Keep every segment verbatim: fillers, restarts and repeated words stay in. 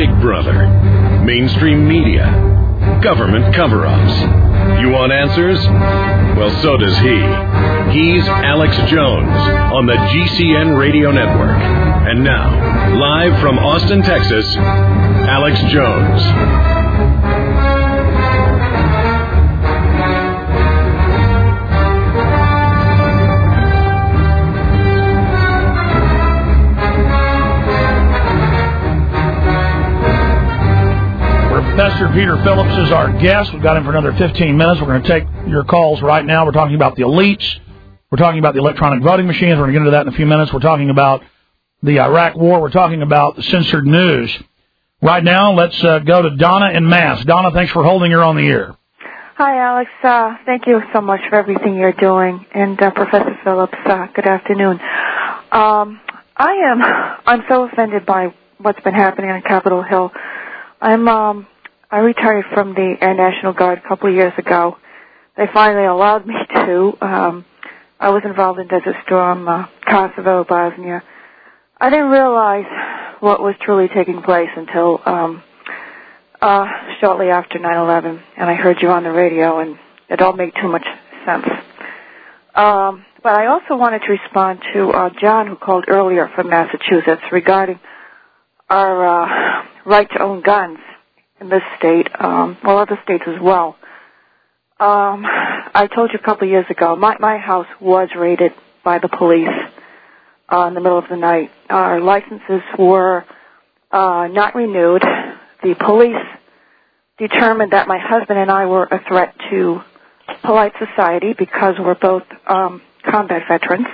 Big Brother, mainstream media, government cover-ups. You want answers? Well, so does he. He's Alex Jones on the G C N Radio Network. And now, live from Austin, Texas, Alex Jones. Professor Peter Phillips is our guest. We've got him for another fifteen minutes. We're going to take your calls right now. We're talking about the elites. We're talking about the electronic voting machines. We're going to get into that in a few minutes. We're talking about the Iraq War. We're talking about the censored news. Right now, let's uh, go to Donna in Mass. Donna, thanks for holding her on the air. Hi, Alex. Uh, thank you so much for everything you're doing. And uh, Professor Phillips, uh, good afternoon. Um, I am I'm so offended by what's been happening on Capitol Hill. I'm... Um, I retired from the Air National Guard a couple of years ago. They finally allowed me to. Um, I was involved in Desert Storm, uh, Kosovo, Bosnia. I didn't realize what was truly taking place until um, uh, shortly after nine eleven, and I heard you on the radio, and it all made too much sense. Um, but I also wanted to respond to uh, John, who called earlier from Massachusetts, regarding our uh, right to own guns in this state, um, well, other states as well. Um, I told you a couple of years ago, my, my house was raided by the police uh, in the middle of the night. Our licenses were uh, not renewed. The police determined that my husband and I were a threat to polite society because we're both um, combat veterans.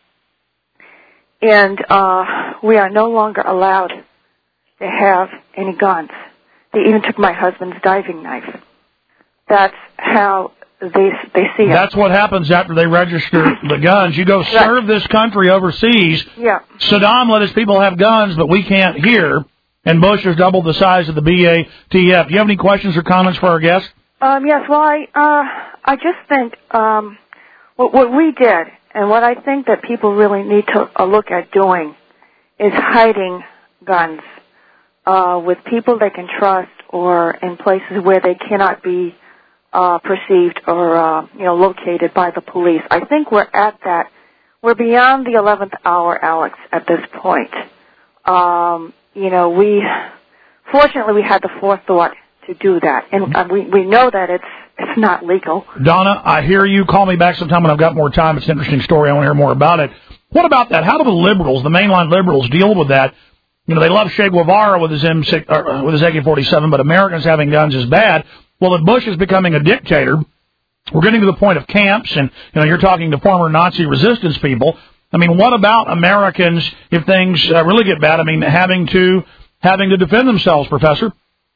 And uh, we are no longer allowed to have any guns. They even took my husband's diving knife. That's how they they see it. That's what happens after they register the guns. You go serve right. This country overseas. Yeah. Saddam let his people have guns, but we can't here. And Bush has doubled the size of the B A T F. Do you have any questions or comments for our guest? Um, yes. Well, I uh, I just think um, what, what we did, and what I think that people really need to uh, look at doing, is hiding guns. Uh, with people they can trust, or in places where they cannot be uh, perceived or uh, you know located by the police. I think we're at that. We're beyond the eleventh hour, Alex, at this point. Um, you know, we fortunately we had the forethought to do that, and uh, we we know that it's it's not legal. Donna, I hear you. Call me back sometime when I've got more time. It's an interesting story. I want to hear more about it. What about that? How do the liberals, the mainline liberals, deal with that? You know, they love Che Guevara with his M six, or with his A K forty-seven, but Americans having guns is bad. Well, if Bush is becoming a dictator, we're getting to the point of camps, and, you know, you're talking to former Nazi resistance people. I mean, what about Americans if things uh, really get bad? I mean, having to having to defend themselves, Professor?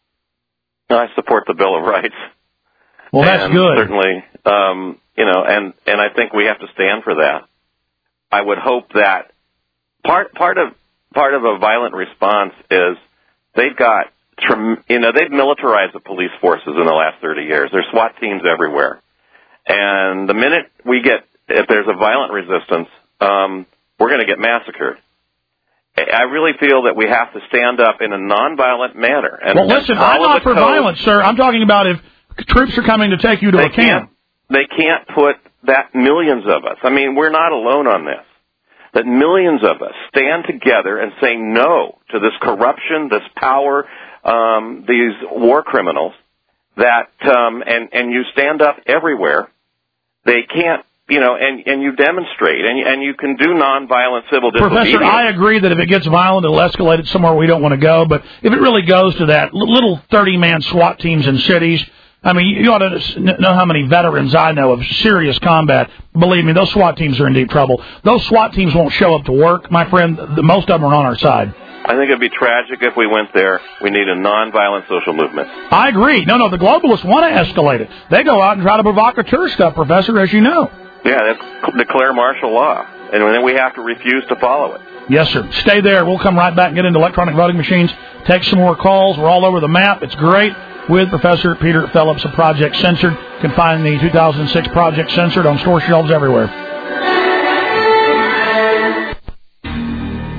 I support the Bill of Rights. Well, that's and good. Certainly, um, you know, and, and I think we have to stand for that. I would hope that part part of Part of a violent response is they've got, you know, they've militarized the police forces in the last thirty years. There's SWAT teams everywhere. And the minute we get, if there's a violent resistance, um, we're going to get massacred. I really feel that we have to stand up in a nonviolent manner. And, well, listen, I'm not for code. violence, sir. I'm talking about if troops are coming to take you to they a camp. They can't put that millions of us. I mean, we're not alone on this. That millions of us stand together and say no to this corruption, this power, um, these war criminals, that um, and, and you stand up everywhere. They can't, you know, and, and you demonstrate, and, and you can do nonviolent civil disobedience. Professor, I agree that if it gets violent, it'll escalate it somewhere we don't want to go, but if it really goes to that, little thirty-man SWAT teams in cities, I mean, you ought to know how many veterans I know of serious combat. Believe me, those SWAT teams are in deep trouble. Those SWAT teams won't show up to work. My friend, the, most of them are on our side. I think it would be tragic if we went there. We need a nonviolent social movement. I agree. No, no, the globalists want to escalate it. They go out and try to provocateur stuff, Professor, as you know. Yeah, that's declare martial law, and then we have to refuse to follow it. Yes, sir. Stay there. We'll come right back and get into electronic voting machines, take some more calls. We're all over the map. It's great. With Professor Peter Phillips of Project Censored. You can find the two thousand six Project Censored on store shelves everywhere.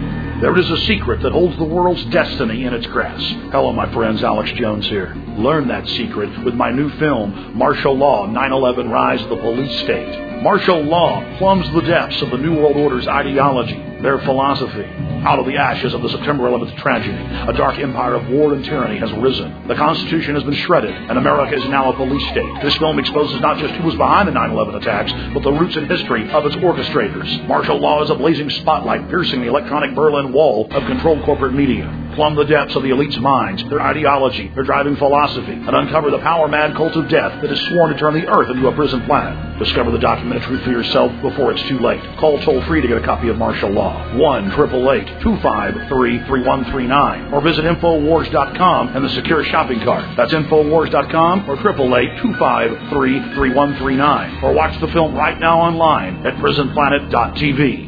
There is a secret that holds the world's destiny in its grasp. Hello, my friends. Alex Jones here. Learn that secret with my new film, Martial Law, nine eleven Rise of the Police State. Martial law plumbs the depths of the New World Order's ideology, their philosophy. Out of the ashes of the September eleventh tragedy, a dark empire of war and tyranny has risen. The Constitution has been shredded, and America is now a police state. This film exposes not just who was behind the nine eleven attacks, but the roots and history of its orchestrators. Martial law is a blazing spotlight piercing the electronic Berlin Wall of controlled corporate media. Plumb the depths of the elite's minds, their ideology, their driving philosophy, and uncover the power-mad cult of death that is sworn to turn the Earth into a prison planet. Discover the documented truth for yourself before it's too late. Call toll-free to get a copy of Martial Law. one eight eight eight, two five three, three one three nine. Or visit Infowars dot com and the secure shopping cart. That's Infowars dot com or eight eight eight, two five three, three one three nine. Or watch the film right now online at prison planet dot t v.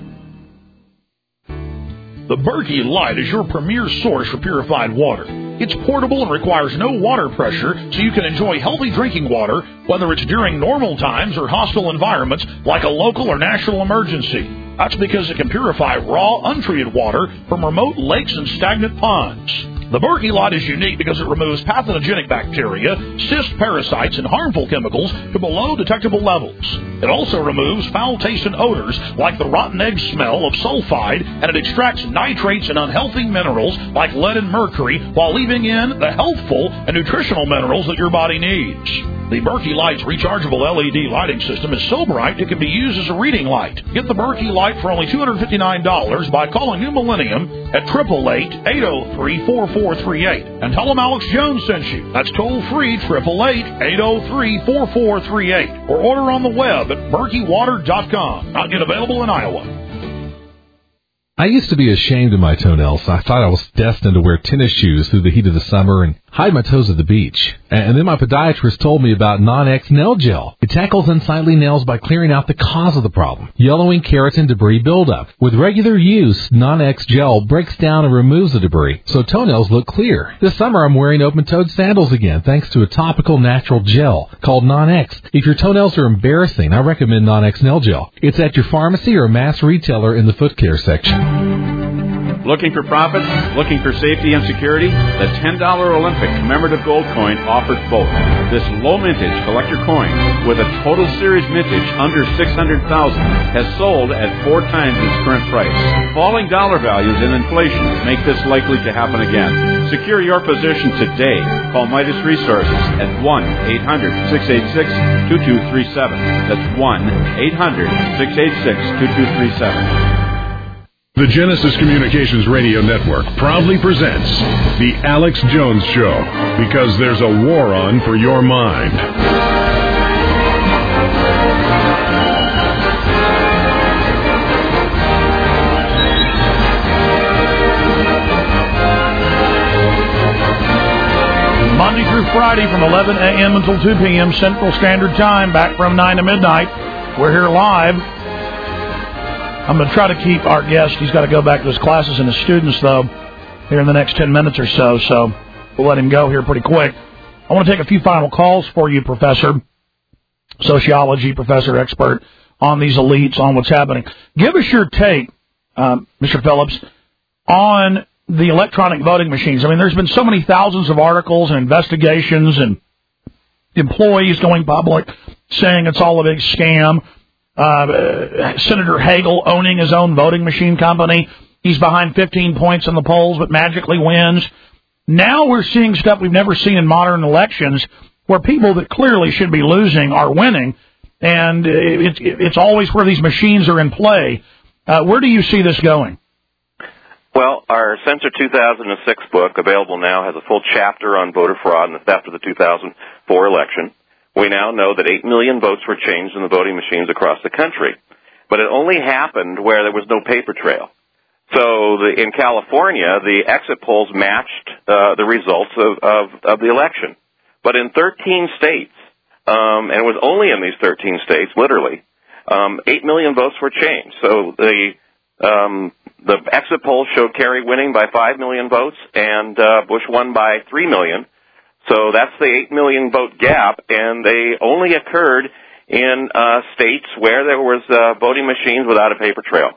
The Berkey Light is your premier source for purified water. It's portable and requires no water pressure, so you can enjoy healthy drinking water, whether it's during normal times or hostile environments like a local or national emergency. That's because it can purify raw, untreated water from remote lakes and stagnant ponds. The Berkey Light is unique because it removes pathogenic bacteria, cyst parasites, and harmful chemicals to below detectable levels. It also removes foul-tasting odors like the rotten egg smell of sulfide, and it extracts nitrates and unhealthy minerals like lead and mercury while leaving in the healthful and nutritional minerals that your body needs. The Berkey Light's rechargeable L E D lighting system is so bright it can be used as a reading light. Get the Berkey Light for only two hundred fifty-nine dollars by calling New Millennium at eight eight eight, eight oh three, four four three eight and tell them Alex Jones sent you. That's toll-free, eight eight eight, eight oh three, four four three eight. Or order on the web at berkey water dot com. Not yet available in Iowa. I used to be ashamed of my toenails. I thought I was destined to wear tennis shoes through the heat of the summer and hide my toes at the beach. And then my podiatrist told me about Non-X Nail Gel. It tackles unsightly nails by clearing out the cause of the problem, yellowing keratin debris buildup. With regular use, Non-X Gel breaks down and removes the debris, so toenails look clear. This summer I'm wearing open-toed sandals again, thanks to a topical natural gel called Non-X. If your toenails are embarrassing, I recommend Non-X Nail Gel. It's at your pharmacy or mass retailer in the foot care section. Looking for profits? Looking for safety and security? The ten dollar Olympic commemorative gold coin offers both. This low mintage collector coin with a total series mintage under six hundred thousand dollars has sold at four times its current price. Falling dollar values and inflation make this likely to happen again. Secure your position today. Call Midas Resources at one eight hundred, six eight six, two two three seven. That's one eight hundred, six eight six, two two three seven. The Genesis Communications Radio Network proudly presents The Alex Jones Show, because there's a war on for your mind. Monday through Friday from eleven a.m. until two p.m. Central Standard Time, back from nine to midnight. We're here live. I'm going to try to keep our guest. He's got to go back to his classes and his students, though, here in the next ten minutes or so, so we'll let him go here pretty quick. I want to take a few final calls for you, Professor, sociology professor, expert on these elites, on what's happening. Give us your take, um, Mister Phillips, on the electronic voting machines. I mean, there's been so many thousands of articles and investigations and employees going public saying it's all a big scam. Uh, Senator Hagel owning his own voting machine company. He's behind fifteen points in the polls, but magically wins. Now we're seeing stuff we've never seen in modern elections where people that clearly should be losing are winning, and it's, it's always where these machines are in play. Uh, where do you see this going? Well, our Censor two thousand six book, available now, has a full chapter on voter fraud and the theft of the two thousand four election. We now know that eight million votes were changed in the voting machines across the country. But it only happened where there was no paper trail. So the, in California, the exit polls matched uh, the results of, of, of the election. But in thirteen states, um, and it was only in these thirteen states, literally, um, eight million votes were changed. So the um, the exit polls showed Kerry winning by five million votes, and uh, Bush won by three million. So that's the eight million vote gap, and they only occurred in uh, states where there was uh, voting machines without a paper trail.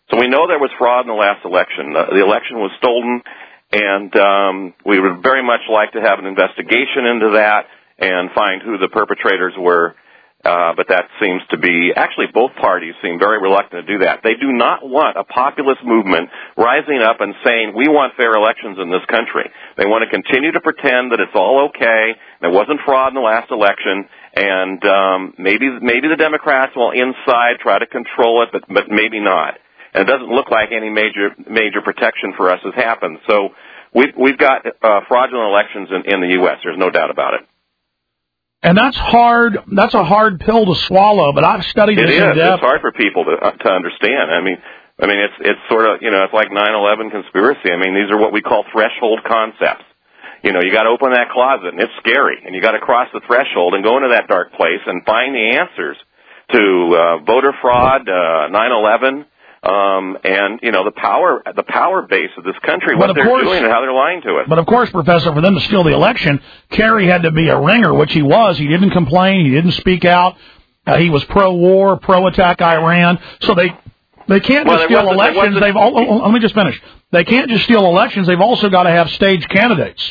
So we know there was fraud in the last election. Uh, the election was stolen, and um, we would very much like to have an investigation into that and find who the perpetrators were. Uh, but that seems to be, actually both parties seem very reluctant to do that. They do not want a populist movement rising up and saying, we want fair elections in this country. They want to continue to pretend that it's all okay, there wasn't fraud in the last election, and um, maybe maybe the Democrats will inside try to control it, but, but maybe not. And it doesn't look like any major major protection for us has happened. So we've, we've got uh, fraudulent elections in, in the U S. There's no doubt about it. And that's hard. That's a hard pill to swallow. But I've studied it this is. in depth. It's hard for people to uh, to understand. I mean, I mean, it's it's sort of you know, it's like nine eleven conspiracy. I mean, these are what we call threshold concepts. You know, you got to open that closet, and it's scary, and you got to cross the threshold and go into that dark place and find the answers to uh, voter fraud, uh, nine eleven. Um, and, you know, the power, the power base of this country, what they're course, doing and how they're lying to us. But of course, Professor, for them to steal the election, Kerry had to be a ringer, which he was. He didn't complain. He didn't speak out. Uh, he was pro-war, pro-attack Iran. So they, they can't just well, steal elections. They've all, oh, let me just finish. They can't just steal elections. They've also got to have staged candidates.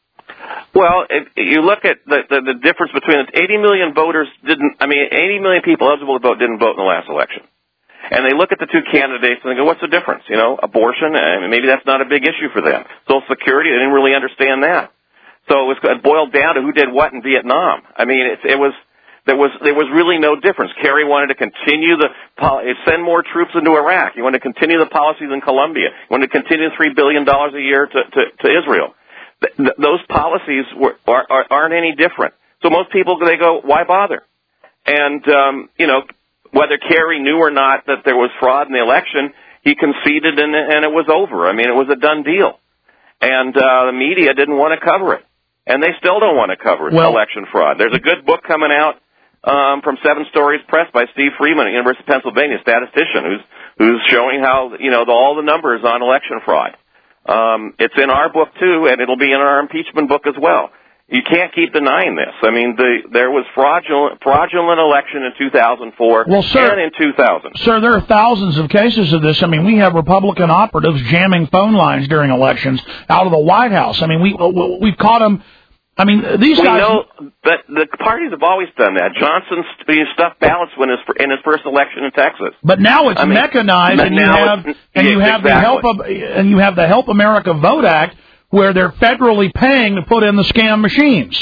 Well, if you look at the, the, the difference between eighty million voters didn't, I mean, eighty million people eligible to vote didn't vote in the last election. And they look at the two candidates and they go, what's the difference? You know, abortion, I mean, maybe that's not a big issue for them. Social Security, they didn't really understand that. So it was it boiled down to who did what in Vietnam. I mean, it, it was, there was, there was really no difference. Kerry wanted to continue the, send more troops into Iraq. He wanted to continue the policies in Colombia. He wanted to continue three billion dollars a year to, to, to Israel. Th- th- those policies were, are, are, aren't any different. So most people, they go, why bother? And, um, you know, whether Kerry knew or not that there was fraud in the election, he conceded and, and it was over. I mean, it was a done deal. And uh, the media didn't want to cover it. And they still don't want to cover well, election fraud. There's a good book coming out um, from Seven Stories Press by Steve Freeman at the University of Pennsylvania, statistician, who's who's showing how, you know, the, all the numbers on election fraud. Um, it's in our book, too, and it'll be in our impeachment book as well. You can't keep denying this. I mean, the, there was fraudulent, fraudulent election in two thousand four well, sir, and in two thousand. Sir, there are thousands of cases of this. I mean, we have Republican operatives jamming phone lines during elections out of the White House. I mean, we, we've caught them. I mean, these we guys... We know that the parties have always done that. Johnson stuffed ballots when his, in his first election in Texas. But now it's I mean, mechanized, and you have, and you have exactly. the help of, and you have the Help America Vote Act, where they're federally paying to put in the scam machines.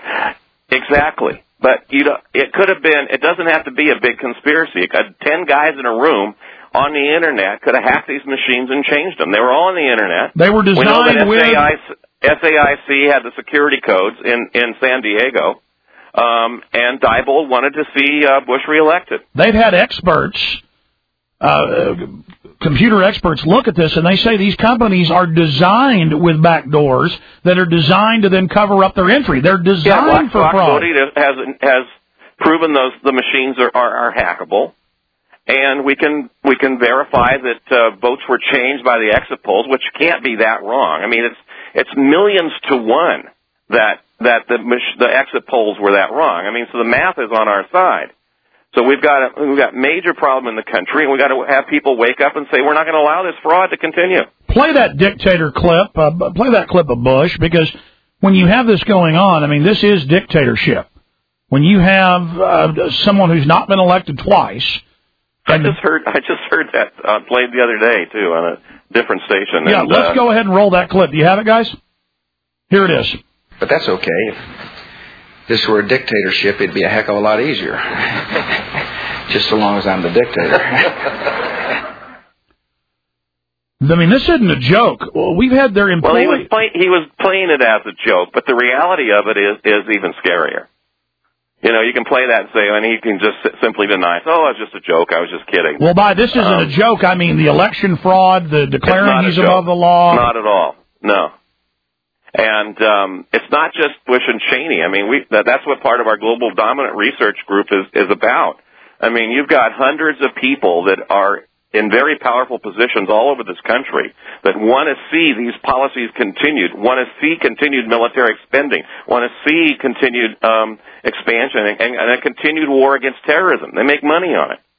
Exactly. But you know, it could have been, it doesn't have to be a big conspiracy. Ten guys in a room on the Internet could have hacked these machines and changed them. They were all on the Internet. They were designed we know that with... S A I C had the security codes in, in San Diego, um, and Diebold wanted to see uh, Bush reelected. They've had experts... Uh, computer experts look at this and they say these companies are designed with backdoors that are designed to then cover up their entry. They're designed yeah, for fraud. has has proven those the machines are, are, are hackable, and we can we can verify that uh, votes were changed by the exit polls, which can't be that wrong. I mean, it's it's millions to one that that the the exit polls were that wrong. I mean, so the math is on our side. So we've got a, we've got major problem in the country, and we've got to have people wake up and say, we're not going to allow this fraud to continue. Play that dictator clip, uh, play that clip of Bush, because when you have this going on, I mean, this is dictatorship. When you have uh, someone who's not been elected twice. I just heard I just heard that uh, played the other day, too, on a different station. Yeah, and, let's uh, go ahead and roll that clip. Do you have it, guys? Here it is. But that's okay. If this were a dictatorship, it'd be a heck of a lot easier. Just so long as I'm the dictator. I mean, this isn't a joke. We've had their employees... Well, he was, play, he was playing it as a joke, but the reality of it is, is even scarier. You know, you can play that and say, and he can just simply deny, oh, it was just a joke, I was just kidding. Well, by this isn't um, a joke, I mean the election fraud, the declaring he's above the law. Not at all, no. And um, it's not just Bush and Cheney. I mean, we that, that's what part of our global dominant research group is, is about. I mean, you've got hundreds of people that are in very powerful positions all over this country that want to see these policies continued, want to see continued military spending, want to see continued um, expansion and, and a continued war against terrorism. They make money on it.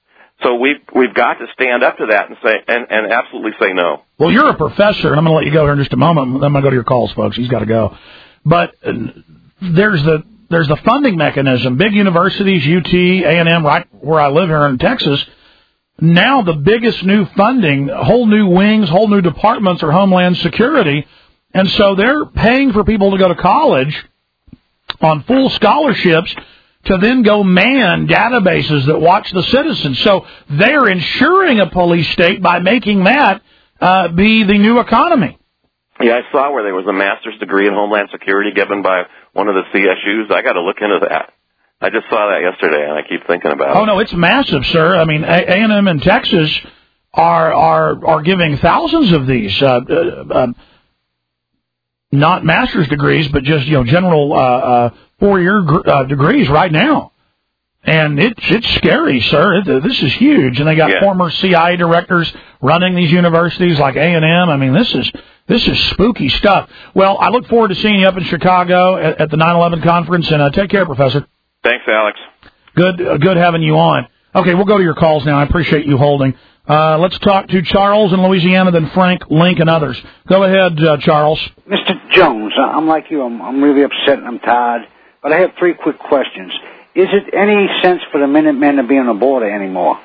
So we've we've got to stand up to that and say and, and absolutely say no. Well, you're a professor, and I'm going to let you go here in just a moment. Then I'm going to go to your calls, folks. He's got to go. But uh, there's the there's the funding mechanism. Big universities, U T, A and M, right where I live here in Texas. Now the biggest new funding, whole new wings, whole new departments are Homeland Security. And so they're paying for people to go to college on full scholarships to then go man databases that watch the citizens. So they're ensuring a police state by making that uh, be the new economy. Yeah, I saw where there was a master's degree in Homeland Security given by one of the C S Us. I got to look into that. I just saw that yesterday, and I keep thinking about it. Oh, no, it's massive, sir. I mean, A and M in Texas are are are giving thousands of these, uh, uh, uh, not master's degrees, but just, you know, general uh, uh, four-year gr- uh, degrees right now. And it's it's scary, sir. It, this is huge. And they got yeah. former C I A directors running these universities like A and M. I mean, this is this is spooky stuff. Well, I look forward to seeing you up in Chicago at, at the nine eleven conference. And uh, take care, Professor. Thanks, Alex. Good, uh, good having you on. Okay, we'll go to your calls now. I appreciate you holding. Uh, let's talk to Charles in Louisiana, then Frank, Link, and others. Go ahead, uh, Charles. Mister Jones, I'm like you. I'm, I'm really upset and I'm tired. But I have three quick questions. Is it any sense for the Minutemen to be on the border anymore?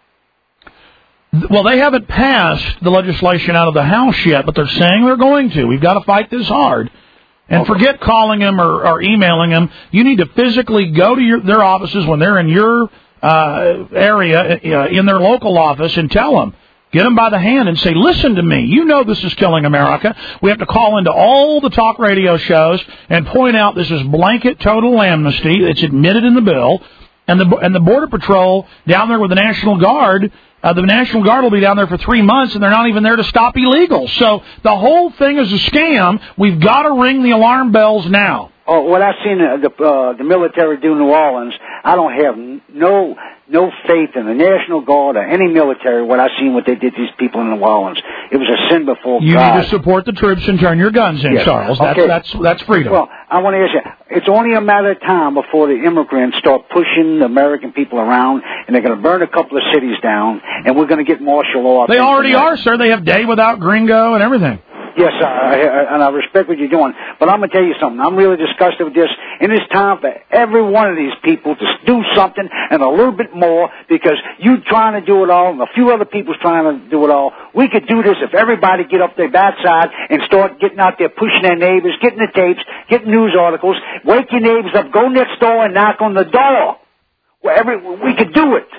Well, they haven't passed the legislation out of the House yet, but they're saying they're going to. We've got to fight this hard. And okay. Forget calling them or, or emailing them. You need to physically go to your, their offices when they're in your uh, area, uh, in their local office, and tell them. Get them by the hand and say, listen to me. You know this is killing America. We have to call into all the talk radio shows and point out this is blanket total amnesty. It's admitted in the bill. And the and the Border Patrol down there with the National Guard, uh, the National Guard will be down there for three months, and they're not even there to stop illegals. So the whole thing is a scam. We've got to ring the alarm bells now. Oh, what I've seen uh, the uh, the military do in New Orleans, I don't have no no faith in the National Guard or any military. What I've seen, what they did to these people in New Orleans, it was a sin before you God. You need to support the troops and turn your guns in, yes. Charles. That's, okay. that's that's freedom. Well, I want to ask you, it's only a matter of time before the immigrants start pushing the American people around, and they're going to burn a couple of cities down, and we're going to get martial law. They already are, sir. They have day without gringo and everything. Yes, I, I, and I respect what you're doing. But I'm going to tell you something. I'm really disgusted with this. And it's time for every one of these people to do something and a little bit more, because you trying to do it all and a few other people's trying to do it all. We could do this if everybody get up their backside and start getting out there, pushing their neighbors, getting the tapes, getting news articles, wake your neighbors up, go next door and knock on the door. Well, every, we could do it.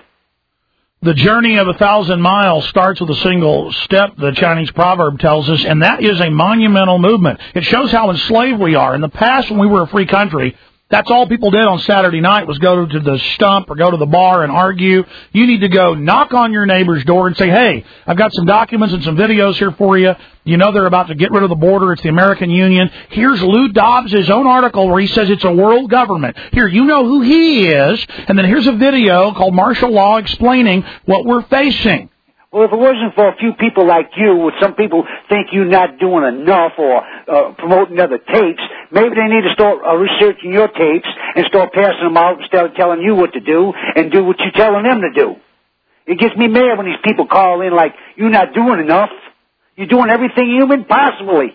The journey of a thousand miles starts with a single step, the Chinese proverb tells us, and that is a monumental movement. It shows how enslaved we are. In the past, when we were a free country, that's all people did on Saturday night was go to the stump or go to the bar and argue. You need to go knock on your neighbor's door and say, hey, I've got some documents and some videos here for you. You know they're about to get rid of the border. It's the American Union. Here's Lou Dobbs' own article where he says it's a world government. Here, you know who he is. And then here's a video called Martial Law explaining what we're facing. Well, if it wasn't for a few people like you, which some people think you're not doing enough or uh, promoting other tapes, maybe they need to start uh, researching your tapes and start passing them out instead of telling you what to do and do what you're telling them to do. It gets me mad when these people call in like, you're not doing enough. You're doing everything human possibly.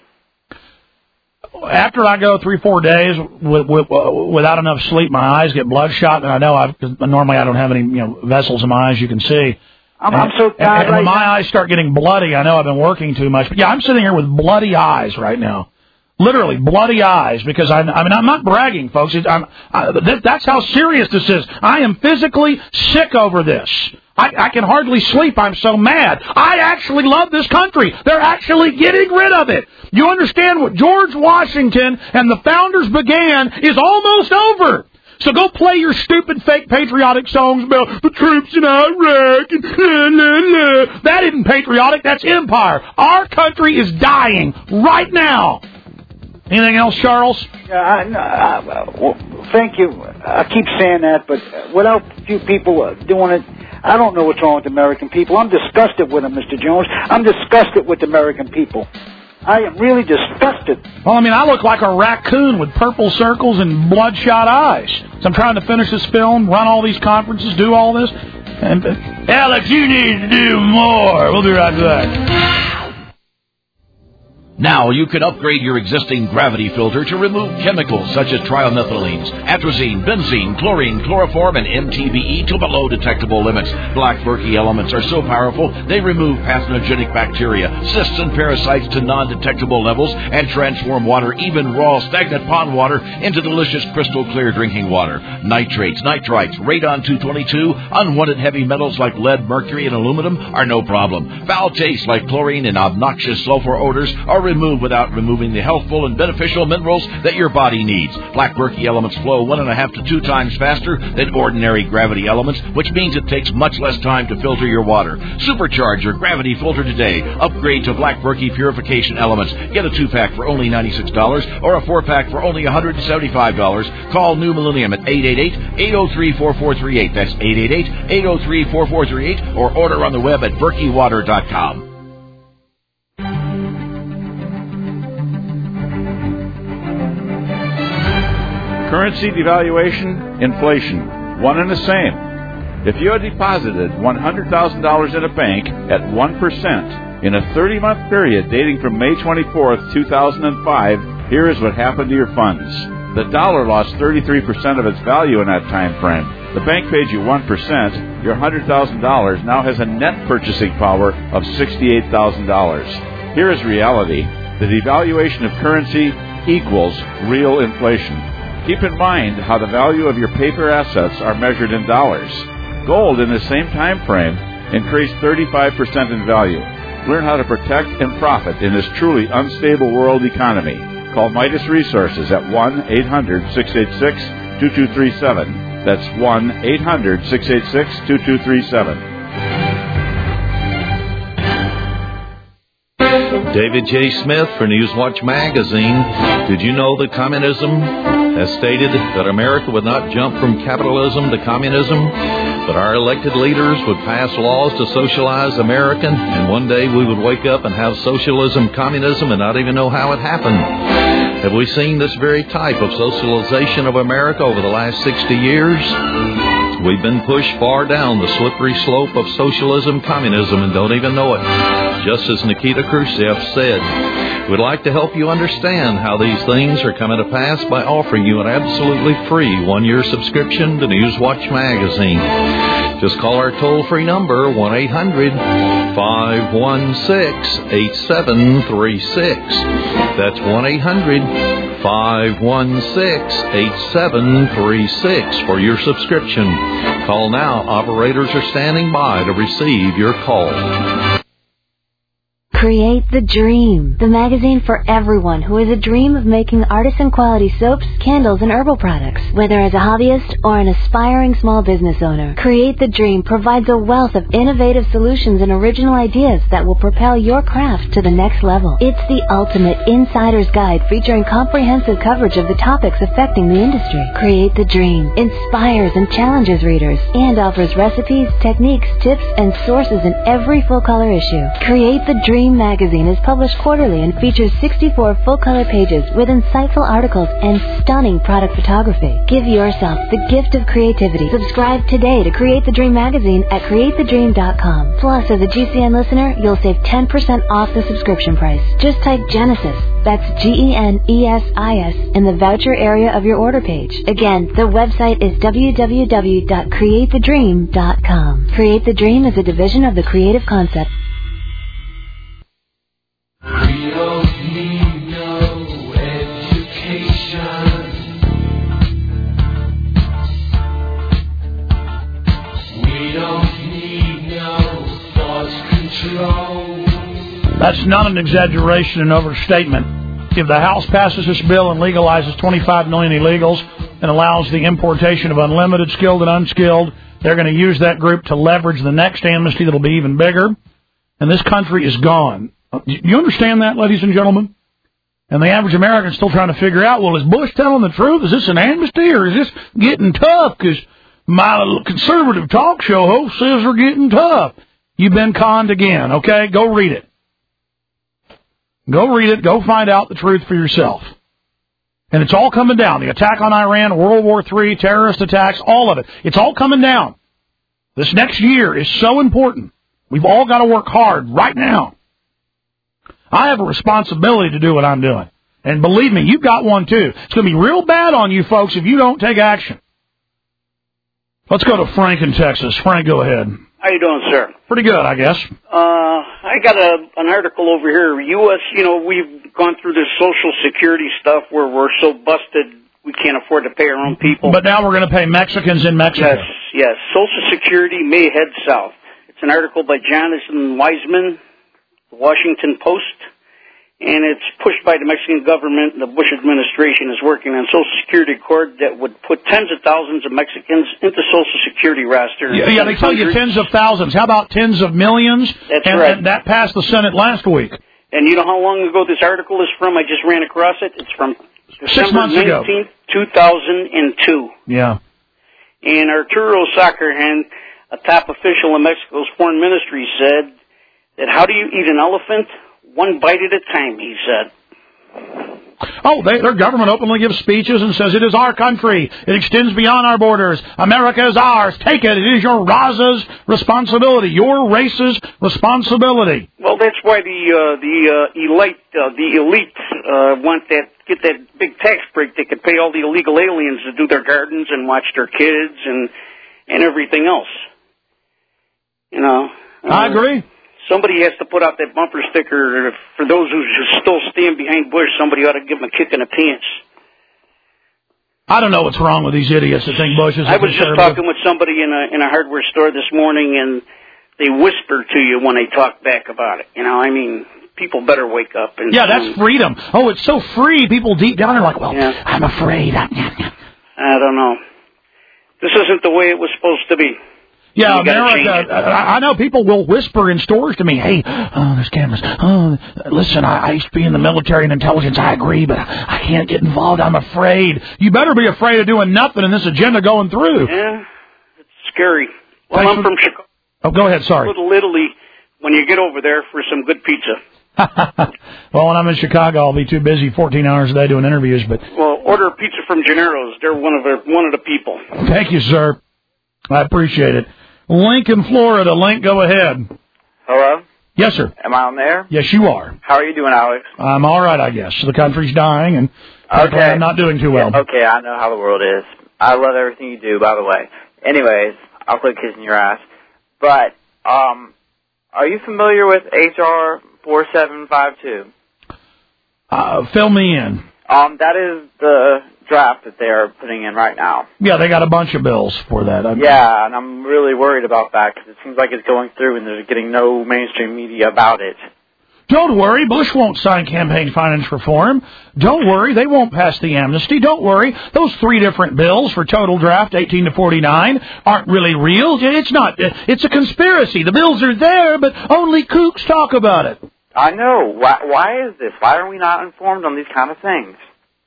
After I go three, four days with, with, uh, without enough sleep, my eyes get bloodshot, and I know I've, normally I don't have any you know vessels in my eyes, you can see. I'm, and, I'm so tired. And, and right when my now. eyes start getting bloody, I know I've been working too much. But yeah, I'm sitting here with bloody eyes right now. Literally, bloody eyes, because I, I mean, I'm not bragging, folks. It's, I'm, I, that, that's how serious this is. I am physically sick over this. I, I can hardly sleep. I'm so mad. I actually love this country. They're actually getting rid of it. You understand what George Washington and the founders began is almost over. So go play your stupid fake patriotic songs about the troops in Iraq and la, la, la. That isn't patriotic. That's empire. Our country is dying right now. Anything else, Charles? Yeah, I, I, well, thank you. I keep saying that, but without a few people doing it, I don't know what's wrong with American people. I'm disgusted with them, Mister Jones. I'm disgusted with American people. I am really disgusted. Well, I mean, I look like a raccoon with purple circles and bloodshot eyes. So I'm trying to finish this film, run all these conferences, do all this. And, uh, Alex, you need to do more. We'll be right back. Now you can upgrade your existing gravity filter to remove chemicals such as trimethylenes, atrazine, benzene, chlorine, chloroform, and M T B E to below detectable limits. Black Berkey elements are so powerful they remove pathogenic bacteria, cysts, and parasites to non-detectable levels and transform water, even raw stagnant pond water, into delicious crystal clear drinking water. Nitrates, nitrites, radon two twenty-two, unwanted heavy metals like lead, mercury, and aluminum are no problem. Foul tastes like chlorine and obnoxious sulfur odors are removed without removing the healthful and beneficial minerals that your body needs. Black Berkey elements flow one and a half to two times faster than ordinary gravity elements, which means it takes much less time to filter your water. Supercharge your gravity filter today. Upgrade to Black Berkey purification elements. Get a two-pack for only ninety-six dollars or a four-pack for only one hundred seventy-five dollars. Call New Millennium at eight eight eight, eight oh three, four four three eight. That's eight eight eight, eight oh three, four four three eight, or order on the web at berkey water dot com. Currency devaluation, inflation, one and the same. If you had deposited one hundred thousand dollars in a bank at one percent in a thirty-month period dating from May twenty-fourth, two thousand five, here is what happened to your funds. The dollar lost thirty-three percent of its value in that time frame. The bank paid you one percent. Your one hundred thousand dollars now has a net purchasing power of sixty-eight thousand dollars. Here is reality. The devaluation of currency equals real inflation. Keep in mind how the value of your paper assets are measured in dollars. Gold in the same time frame increased thirty-five percent in value. Learn how to protect and profit in this truly unstable world economy. Call Midas Resources at one eight hundred, six eight six, two two three seven. That's one eight hundred, six eight six, two two three seven. David J. Smith for Newswatch Magazine. Did you know that communism has stated that America would not jump from capitalism to communism, but our elected leaders would pass laws to socialize America, and one day we would wake up and have socialism, communism, and not even know how it happened? Have we seen this very type of socialization of America over the last sixty years? We've been pushed far down the slippery slope of socialism, communism, and don't even know it. Just as Nikita Khrushchev said, we'd like to help you understand how these things are coming to pass by offering you an absolutely free one-year subscription to Newswatch Magazine. Just call our toll-free number, one eight hundred, five one six, eight seven three six. That's one eight hundred, five one six, eight seven three six for your subscription. Call now. Operators are standing by to receive your call. Create the Dream, the magazine for everyone who has a dream of making artisan-quality soaps, candles, and herbal products. Whether as a hobbyist or an aspiring small business owner, Create the Dream provides a wealth of innovative solutions and original ideas that will propel your craft to the next level. It's the ultimate insider's guide featuring comprehensive coverage of the topics affecting the industry. Create the Dream inspires and challenges readers and offers recipes, techniques, tips, and sources in every full-color issue. Create the Dream magazine is published quarterly and features sixty-four full-color pages with insightful articles and stunning product photography. Give yourself the gift of creativity. Subscribe today to Create the Dream magazine at create the dream dot com. Plus, as a G C N listener, you'll save ten percent off the subscription price. Just type Genesis, that's G E N E S I S, in the voucher area of your order page. Again, the website is w w w dot create the dream dot com. Create the Dream is a division of the Creative Concept. We don't need no education. We don't need no thought control. That's not an exaggeration and overstatement. If the House passes this bill and legalizes twenty-five million illegals and allows the importation of unlimited skilled and unskilled, they're going to use that group to leverage the next amnesty that will be even bigger. And this country is gone. You understand that, ladies and gentlemen? And the average American is still trying to figure out, well, is Bush telling the truth? Is this an amnesty, or is this getting tough? Because my conservative talk show host says we're getting tough. You've been conned again, okay? Go read it. Go read it. Go find out the truth for yourself. And it's all coming down. The attack on Iran, World War Three, terrorist attacks, all of it. It's all coming down. This next year is so important. We've all got to work hard right now. I have a responsibility to do what I'm doing. And believe me, you've got one too. It's going to be real bad on you folks if you don't take action. Let's go to Frank in Texas. Frank, go ahead. How you doing, sir? Pretty good, I guess. Uh, I got a, an article over here. U S, you know, we've gone through this Social Security stuff where we're so busted we can't afford to pay our own people. But now we're going to pay Mexicans in Mexico. Yes, yes. Social Security may head south. It's an article by Jonathan Wiseman, the Washington Post, and it's pushed by the Mexican government. The Bush administration is working on Social Security accord that would put tens of thousands of Mexicans into Social Security roster. Yeah, yeah they tell you tens of thousands. How about tens of millions? That's and, right. And that passed the Senate last week. And you know how long ago this article is from? I just ran across it. It's from December nineteenth, two thousand two. Yeah. And Arturo Sacarhen, a top official in Mexico's foreign ministry, said that how do you eat an elephant? One bite at a time, he said. Oh, they, their government openly gives speeches and says it is our country. It extends beyond our borders. America is ours. Take it. It is your Raza's responsibility, your race's responsibility. Well, that's why the uh, the uh, elite uh, the elite uh, want that get that big tax break. They could pay all the illegal aliens to do their gardens and watch their kids and and everything else. You know. Uh, I agree. Somebody has to put out that bumper sticker. For those who still stand behind Bush, somebody ought to give them a kick in the pants. I don't know what's wrong with these idiots that think Bush is a I was just conservative. talking with somebody in a in a hardware store this morning, and they whisper to you when they talk back about it. You know, I mean, people better wake up. And yeah, that's freedom. Oh, it's so free. People deep down are like, well, yeah. I'm afraid. I don't know. This isn't the way it was supposed to be. Yeah, America, I, I know people will whisper in stores to me, hey, oh, there's cameras. Oh, listen, I, I used to be in the military and intelligence. I agree, but I, I can't get involved. I'm afraid. You better be afraid of doing nothing in this agenda going through. Yeah, it's scary. Well, Thanks I'm for, from Chicago. Oh, go ahead, sorry. Little Italy, when you get over there for some good pizza. Well, when I'm in Chicago, I'll be too busy fourteen hours a day doing interviews. But well, order a pizza from Gennaro's. They're one of the, one of the people. Thank you, sir. I appreciate it. Lincoln, Florida. Link, go ahead. Hello? Yes, sir. Am I on there? Yes, you are. How are you doing, Alex? I'm all right, I guess. The country's dying, and okay. I'm not doing too well. Yeah, okay, I know how the world is. I love everything you do, by the way. Anyways, I'll quit kissing your ass. But, um, are you familiar with H R four seven five two? Uh, fill me in. Um, that is the draft that they're putting in right now. Yeah, they got a bunch of bills for that. I'm yeah, and I'm really worried about that because it seems like it's going through and there's getting no mainstream media about it. Don't worry, Bush won't sign campaign finance reform. Don't worry, they won't pass the amnesty. Don't worry, those three different bills for total draft eighteen to forty-nine aren't really real. It's not. It's a conspiracy. The bills are there, but only kooks talk about it. I know. Why, why is this? Why are we not informed on these kind of things?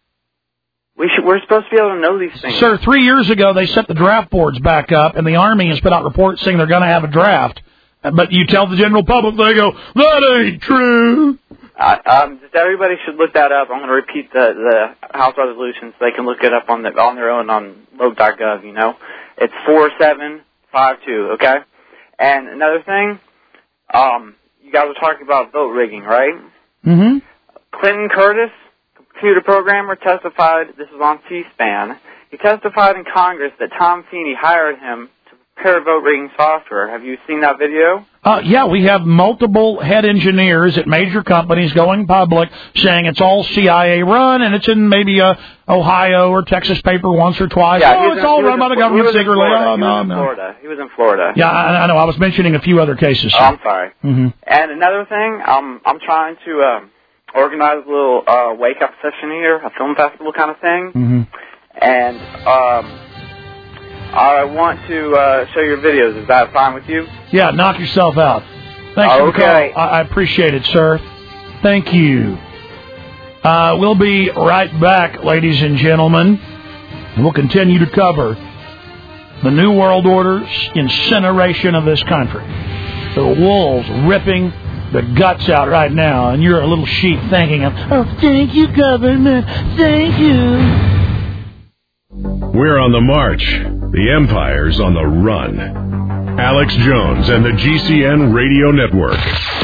We should, we're supposed to be able to know these things. Sir, three years ago they set the draft boards back up, and the Army has put out reports saying they're going to have a draft. But you tell the general public, they go, that ain't true. Uh, um, just everybody should look that up. I'm going to repeat the, the House resolution so they can look it up on the, on their own on logue dot gov, you know. It's four seven five two, okay? And another thing, um, you guys were talking about vote rigging, right? Mm-hmm. Clinton Curtis, computer programmer, testified, this was on C-SPAN, he testified in Congress that Tom Feeney hired him to prepare vote rigging software. Have you seen that video? Uh, yeah, we have multiple head engineers at major companies going public saying it's all C I A run and it's in maybe a Ohio or Texas paper once or twice. Yeah, oh, it's in, all run by the government secretly. Oh, he no, was in no. Florida. He was in Florida. Yeah, I, I know. I was mentioning a few other cases. Oh, I'm sorry. Mm-hmm. And another thing, um, I'm trying to um, organize a little uh, wake-up session here, a film festival kind of thing. Mm-hmm. And um, I want to uh, show your videos. Is that fine with you? Yeah, knock yourself out. Thanks for the call. Okay. I, I appreciate it, sir. Thank you. Uh, we'll be right back, ladies and gentlemen. And we'll continue to cover the New World Order's incineration of this country. The wolves ripping the guts out right now, and you're a little sheep thanking them. Oh, thank you, government. Thank you. We're on the march. The empire's on the run. Alex Jones and the G C N Radio Network.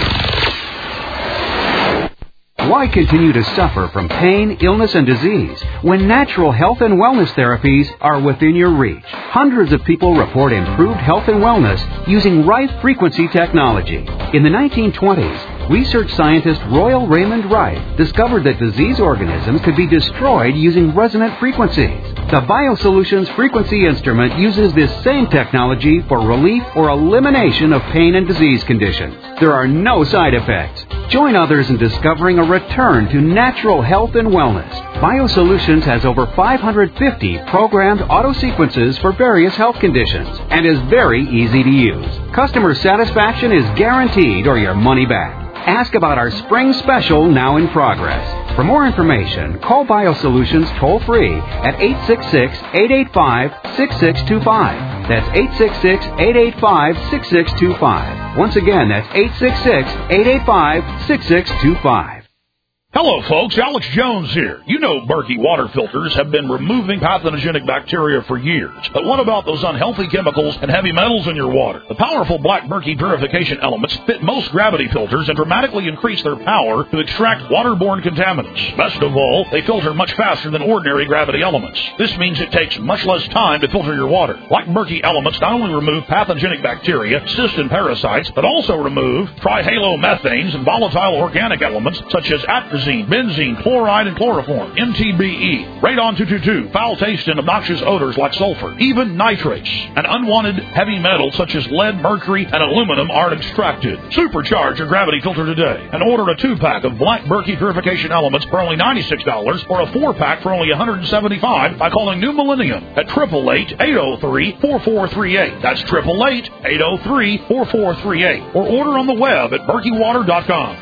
Why continue to suffer from pain, illness, and disease when natural health and wellness therapies are within your reach? Hundreds of people report improved health and wellness using Rife frequency technology. In the nineteen twenties, research scientist Royal Raymond Rife discovered that disease organisms could be destroyed using resonant frequencies. The BioSolutions frequency instrument uses this same technology for relief or elimination of pain and disease conditions. There are no side effects. Join others in discovering a return to natural health and wellness. BioSolutions has over five hundred fifty programmed auto sequences for various health conditions and is very easy to use. Customer satisfaction is guaranteed or your money back. Ask about our spring special now in progress. For more information, call BioSolutions toll-free at eight six six, eight eight five, six six two five. That's eight six six, eight eight five, six six two five. Once again, that's eight six six, eight eight five, six six two five. Hello, folks. Alex Jones here. You know Berkey water filters have been removing pathogenic bacteria for years. But what about those unhealthy chemicals and heavy metals in your water? The powerful Black Berkey purification elements fit most gravity filters and dramatically increase their power to extract waterborne contaminants. Best of all, they filter much faster than ordinary gravity elements. This means it takes much less time to filter your water. Black Berkey elements not only remove pathogenic bacteria, cysts, and parasites, but also remove trihalomethanes and volatile organic elements such as atrazine, benzene, chloride, and chloroform, M T B E, radon two twenty-two, foul taste and obnoxious odors like sulfur, even nitrates, and unwanted heavy metals such as lead, mercury, and aluminum are extracted. Supercharge your gravity filter today and order a two-pack of Black Berkey purification elements for only ninety-six dollars or a four-pack for only one hundred seventy-five dollars by calling New Millennium at eight eight eight, eight oh three, four four three eight. That's eight eight eight, eight oh three, four four three eight. Or order on the web at berkey water dot com.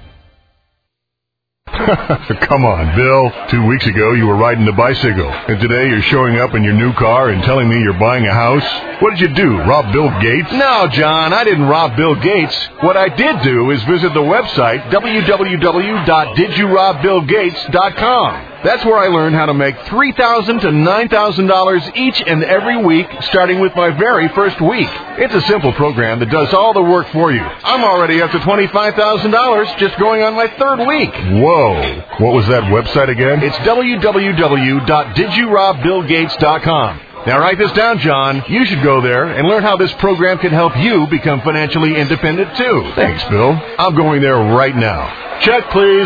Come on, Bill. Two weeks ago, you were riding the bicycle, and today you're showing up in your new car and telling me you're buying a house? What did you do, rob Bill Gates? No, John, I didn't rob Bill Gates. What I did do is visit the website, w w w dot did you rob bill gates dot com. That's where I learned how to make three thousand dollars to nine thousand dollars each and every week, starting with my very first week. It's a simple program that does all the work for you. I'm already up to twenty-five thousand dollars just going on my third week. Whoa. What was that website again? It's w w w dot did you rob bill gates dot com. Now write this down, John. You should go there and learn how this program can help you become financially independent, too. Thanks, Bill. I'm going there right now. Check, please.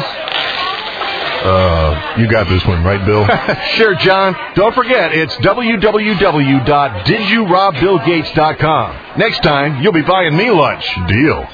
Uh, you got this one, right, Bill? Sure, John. Don't forget, it's w w w dot did you rob bill gates dot com. Next time, you'll be buying me lunch. Deal.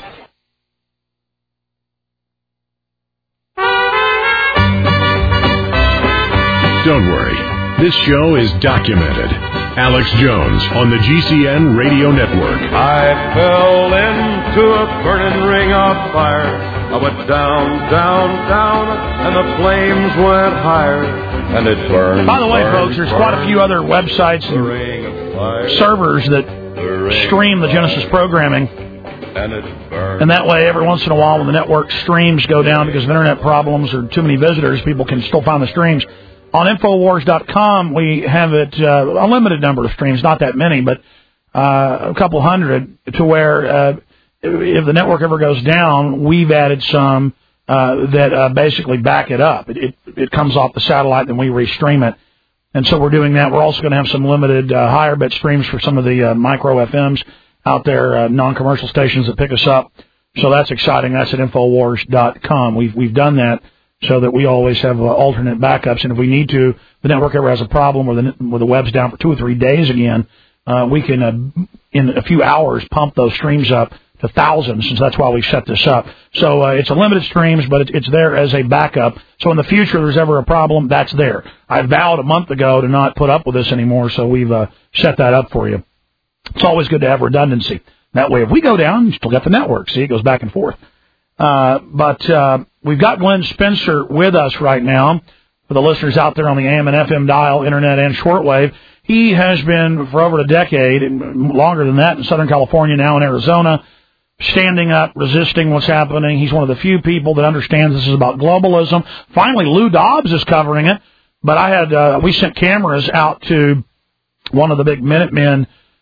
Don't worry. This show is documented. Alex Jones on the G C N Radio Network. I fell into a burning ring of fire. I went down, down, down, and the flames went higher, and it burned. By the way, burned, folks, there's quite a few other websites and servers that stream the Genesis programming. And it burned. And that way, every once in a while, when the network streams go down because of internet problems or too many visitors, people can still find the streams. On Infowars dot com, we have it uh, a limited number of streams, not that many, but uh, a couple hundred, to where uh, if the network ever goes down, we've added some uh, that uh, basically back it up. It, it it comes off the satellite, and we restream it. And so we're doing that. We're also going to have some limited uh, higher bit streams for some of the uh, micro F Ms out there, uh, non-commercial stations that pick us up. So that's exciting. That's at Infowars dot com. We've we've done that so that we always have uh, alternate backups. And if we need to, the network ever has a problem where the, where the web's down for two or three days again, uh, we can, uh, in a few hours, pump those streams up to thousands, since that's why we set this up. So uh, it's a limited streams, but it's, it's there as a backup. So in the future, if there's ever a problem, that's there. I vowed a month ago to not put up with this anymore, so we've uh, set that up for you. It's always good to have redundancy. That way, if we go down, you still got the network. See, it goes back and forth. Uh, but uh, we've got Glenn Spencer with us right now. For the listeners out there on the A M and F M dial, internet, and shortwave, he has been for over a decade, and longer than that, in Southern California, now in Arizona, standing up, resisting what's happening. He's one of the few people that understands this is about globalism. Finally, Lou Dobbs is covering it. But I had uh, we sent cameras out to one of the big Minutemen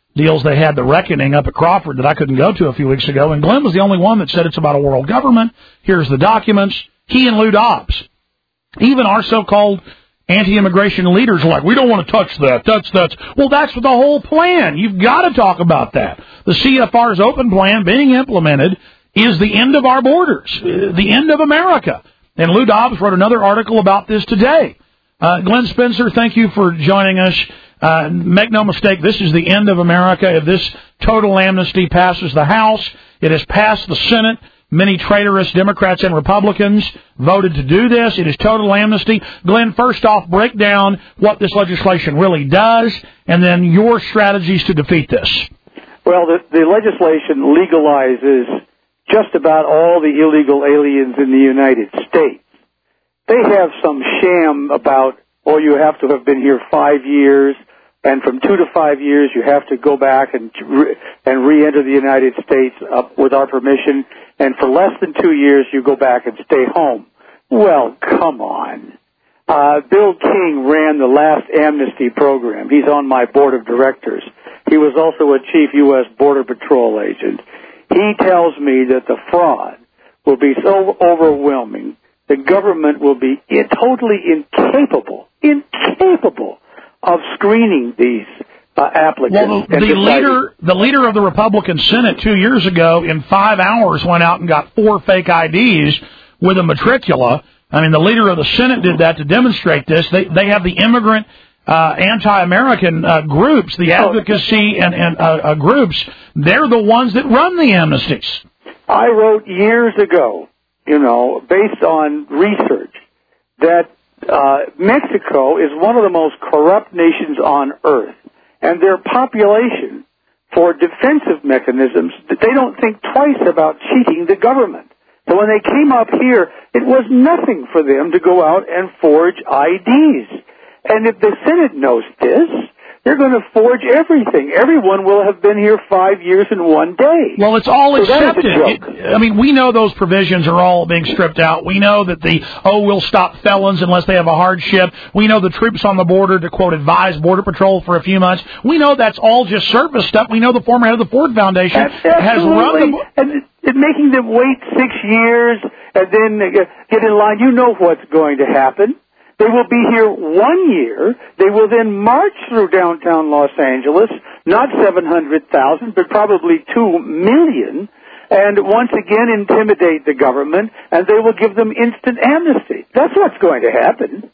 deals they had, the reckoning up at Crawford that I couldn't go to a few weeks ago, and Glenn was the only one that said it's about a world government. Here's the documents. He and Lou Dobbs. Even our so-called anti-immigration leaders are like, we don't want to touch that. That's, that's, well, that's the whole plan. You've got to talk about that. The C F R's open plan being implemented is the end of our borders, the end of America. And Lou Dobbs wrote another article about this today. Uh, Glenn Spencer, thank you for joining us. Uh, make no mistake, this is the end of America. If this total amnesty passes the House, it has passed the Senate. Many traitorous Democrats and Republicans voted to do this. It is total amnesty. Glenn, first off, break down what this legislation really does, and then your strategies to defeat this. Well, the, the legislation legalizes just about all the illegal aliens in the United States. They have some sham about, oh, you have to have been here five years, and from two to five years you have to go back and re- and re-enter the United States uh, with our permission, and for less than two years you go back and stay home. Well, come on. Uh, Bill King ran the last amnesty program. He's on my board of directors. He was also a chief U S Border Patrol agent. He tells me that the fraud will be so overwhelming, the government will be totally incapable, incapable of screening these uh, applicants. Well, the, the leader, the leader of the Republican Senate two years ago, in five hours, went out and got four fake I Ds with a matricula. I mean, the leader of the Senate did that to demonstrate this. They they have the immigrant uh, anti-American uh, groups, the advocacy and, and uh, uh, groups. They're the ones that run the amnesties. I wrote years ago, you know, based on research, that uh, Mexico is one of the most corrupt nations on earth, and their population, for defensive mechanisms, they don't think twice about cheating the government. So when they came up here, it was nothing for them to go out and forge I Ds. And if the Senate knows this, they're going to forge everything. Everyone will have been here five years in one day. Well, it's all so accepted. It, I mean, we know those provisions are all being stripped out. We know that the, oh, we'll stop felons unless they have a hardship. We know the troops on the border to, quote, advise Border Patrol for a few months. We know that's all just surface stuff. We know the former head of the Ford Foundation Absolutely. has run the... And, and making them wait six years and then get in line, you know what's going to happen. They will be here one year. They will then march through downtown Los Angeles, not seven hundred thousand, but probably two million, and once again intimidate the government, and they will give them instant amnesty. That's what's going to happen.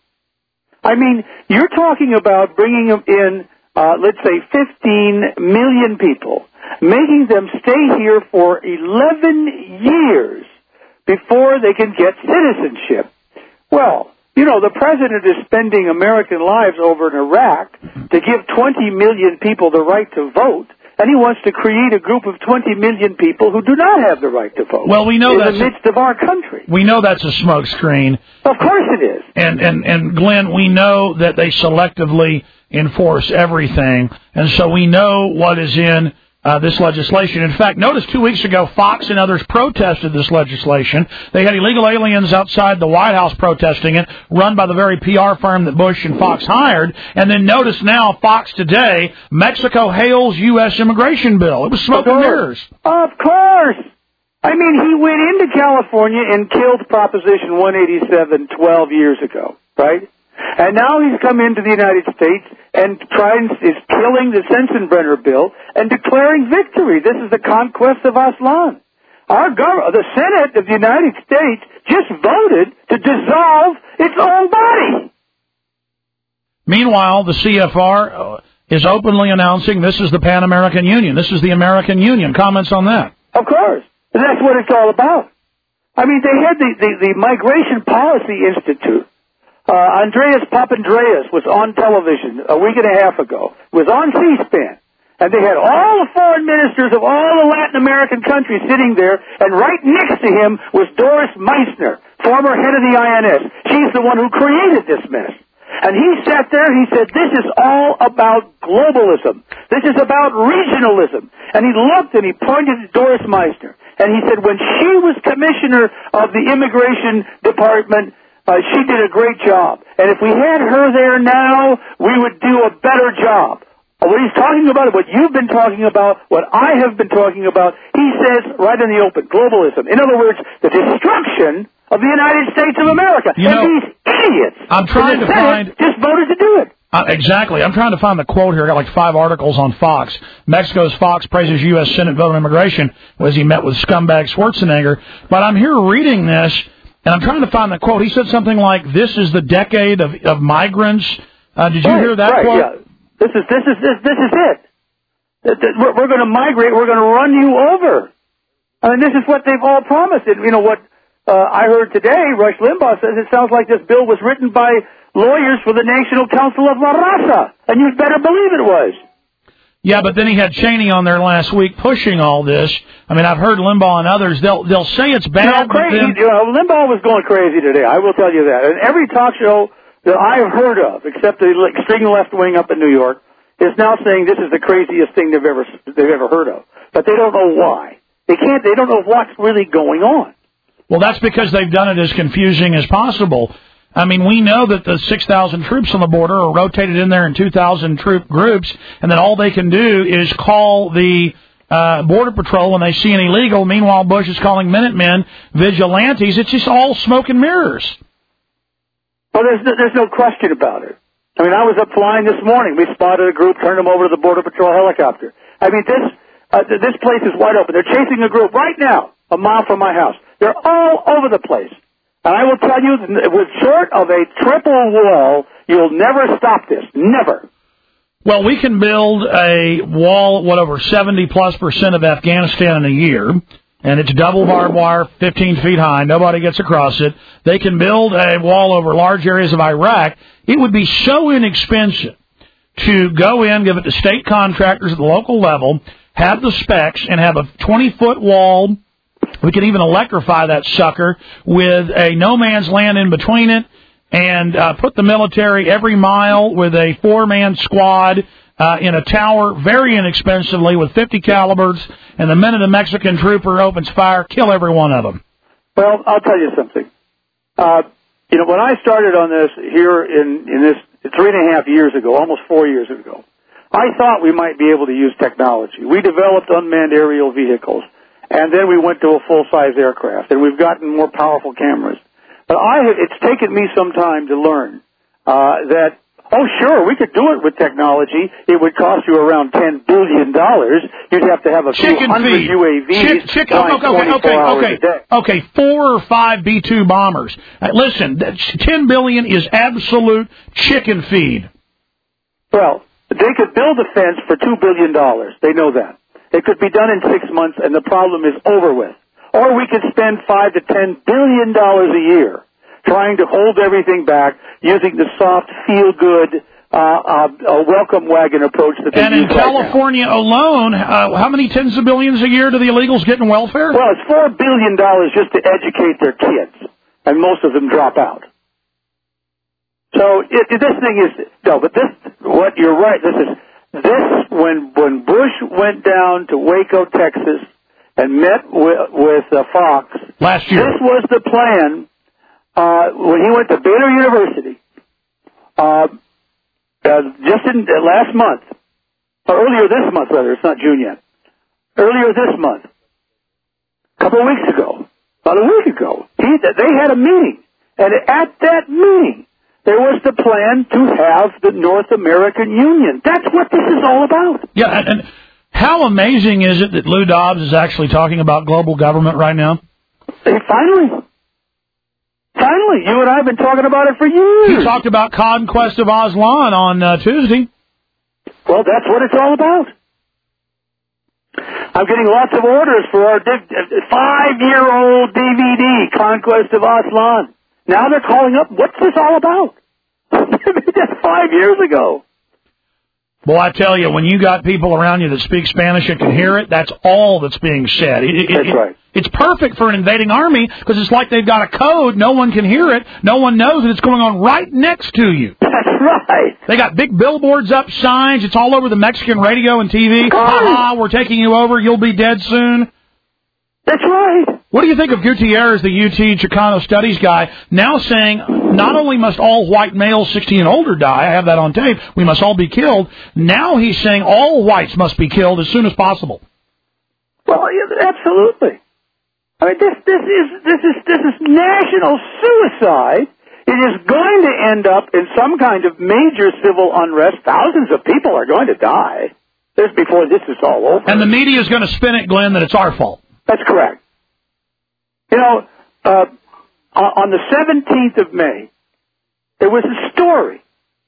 I mean, you're talking about bringing them in, uh, let's say, fifteen million people, making them stay here for eleven years before they can get citizenship. Well, you know, the president is spending American lives over in Iraq to give twenty million people the right to vote, and he wants to create a group of twenty million people who do not have the right to vote. Well, we know in that's the midst of our country. We know that's a smokescreen. Of course it is. And, and, and Glenn, we know that they selectively enforce everything, and so we know what is in Uh, this legislation. In fact, notice two weeks ago, Fox and others protested this legislation. They had illegal aliens outside the White House protesting it, run by the very P R firm that Bush and Fox hired. And then notice now, Fox today, Mexico hails U S immigration bill. It was smoke and mirrors. Of course. I mean, he went into California and killed Proposition one eighty-seven twelve years ago, right? And now he's come into the United States and trying is killing the Sensenbrenner bill and declaring victory. This is the conquest of Aslan. Our government, the Senate of the United States, just voted to dissolve its own body. Meanwhile, the C F R is openly announcing this is the Pan-American Union. This is the American Union. Comments on that? Of course. And that's what it's all about. I mean, they had the, the, the Migration Policy Institute. Uh, Andreas Papandreou was on television a week and a half ago. It was on C-SPAN. And they had all the foreign ministers of all the Latin American countries sitting there, and right next to him was Doris Meissner, former head of the I N S. She's the one who created this mess. And he sat there and he said, this is all about globalism. This is about regionalism. And he looked and he pointed at Doris Meissner. And he said, when she was commissioner of the Immigration Department, Uh, she did a great job. And if we had her there now, we would do a better job. what he's talking about, what you've been talking about, what I have been talking about, he says right in the open, globalism. In other words, the destruction of the United States of America. You and know, these idiots I'm trying in the to Senate find- just voted to do it. Uh, exactly. I'm trying to find the quote here. I got like five articles on Fox. Mexico's Fox praises U S. Senate vote on immigration as he met with scumbag Schwarzenegger. But I'm here reading this, and I'm trying to find the quote. He said something like, "This is the decade of, of migrants." Uh, did you right, hear that right, quote? Yeah. This is this is this this is it. Th- th- We're, we're going to migrate. We're going to run you over. I mean, this is what they've all promised. And you know what uh, I heard today? Rush Limbaugh says it sounds like this bill was written by lawyers for the National Council of La Raza, and you'd better believe it was. Yeah, but then he had Cheney on there last week pushing all this. I mean, I've heard Limbaugh and others. They'll they'll say it's bad. You know, but crazy. then- You know, Limbaugh was going crazy today. I will tell you that. And every talk show that I've heard of, except the extreme left wing up in New York, is now saying this is the craziest thing they've ever they've ever heard of. But they don't know why. They can't. They don't know what's really going on. Well, that's because they've done it as confusing as possible. I mean, we know that the six thousand troops on the border are rotated in there in two thousand troop groups, and that all they can do is call the uh, Border Patrol when they see an illegal. Meanwhile, Bush is calling Minutemen vigilantes. It's just all smoke and mirrors. Well, there's no, there's no question about it. I mean, I was up flying this morning. We spotted a group, turned them over to the Border Patrol helicopter. I mean, this uh, this place is wide open. They're chasing a group right now, a mile from my house. They're all over the place. And I will tell you, with short of a triple wall, you'll never stop this. Never. Well, we can build a wall, whatever, seventy plus percent of Afghanistan in a year, and it's double barbed wire, fifteen feet high. Nobody gets across it. They can build a wall over large areas of Iraq. It would be so inexpensive to go in, give it to state contractors at the local level, have the specs, and have a twenty-foot wall. We could even electrify that sucker with a no man's land in between it, and uh, put the military every mile with a four-man squad uh, in a tower very inexpensively with fifty calibers, and the minute a Mexican trooper opens fire, kill every one of them. Well, I'll tell you something. Uh, you know, when I started on this here in, in this three and a half years ago, almost four years ago, I thought we might be able to use technology. We developed unmanned aerial vehicles, and then we went to a full-size aircraft, and we've gotten more powerful cameras. But I have, it's taken me some time to learn uh, that, oh, sure, we could do it with technology. It would cost you around ten billion dollars. You'd have to have a few Chicken hundred feed. U A Vs Chick, chick, flying okay, okay, twenty-four okay, hours okay, a day. okay. Four or five B two bombers. Uh, listen, that ten billion is absolute chicken feed. Well, they could build a fence for two billion dollars. They know that. It could be done in six months, and the problem is over with. Or we could spend five to ten billion dollars a year trying to hold everything back using the soft, feel-good, uh, uh, uh, welcome wagon approach that they And use in right California now. alone, uh, how many tens of billions a year do the illegals get in welfare? Well, it's four billion dollars just to educate their kids, and most of them drop out. So it, it, this thing is no, but this what you're right. This is this when when Bush went down to Waco, Texas, and met with, with uh, Fox last year. This was the plan uh, when he went to Baylor University. Uh, uh, just in uh, last month, or earlier this month, rather. It's not June yet. Earlier this month, a couple of weeks ago, about a week ago, he they had a meeting, and at that meeting, there was the plan to have the North American Union. That's what this is all about. Yeah, and, and how amazing is it that Lou Dobbs is actually talking about global government right now? Hey, finally. Finally. You and I have been talking about it for years. He talked about Conquest of Aslan on uh, Tuesday. Well, that's what it's all about. I'm getting lots of orders for our five-year-old D V D, Conquest of Aslan. Now they're calling up, what's this all about? That's five years ago. Well, I tell you, when you got people around you that speak Spanish and can hear it, that's all that's being said. It, it, that's it, right. It's perfect for an invading army because it's like they've got a code. No one can hear it. No one knows that it's going on right next to you. That's right. They got big billboards up, signs. It's all over the Mexican radio and T V. Ha ha, we're taking you over. You'll be dead soon. That's right. What do you think of Gutierrez, the U T Chicano Studies guy, now saying not only must all white males sixteen and older die, I have that on tape, we must all be killed. Now he's saying all whites must be killed as soon as possible. Well, absolutely. I mean, this this is this is this is national suicide. It is going to end up in some kind of major civil unrest. Thousands of people are going to die. This before this is all over. And the media is going to spin it, Glenn, that it's our fault. That's correct. You know, uh, on the seventeenth of May, there was a story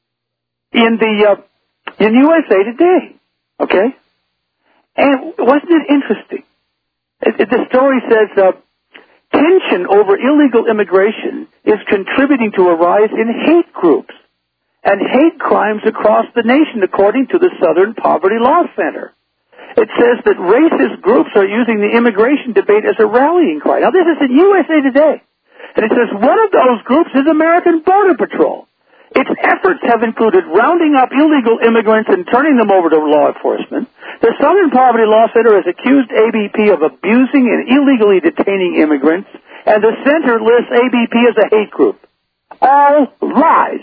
in the uh, in U S A Today. Okay, and wasn't it interesting? It, it, the story says uh, tension over illegal immigration is contributing to a rise in hate groups and hate crimes across the nation, according to the Southern Poverty Law Center. It says that racist groups are using the immigration debate as a rallying cry. Now, this is in U S A Today. And it says one of those groups is American Border Patrol. Its efforts have included rounding up illegal immigrants and turning them over to law enforcement. The Southern Poverty Law Center has accused A B P of abusing and illegally detaining immigrants, and the center lists A B P as a hate group. All lies.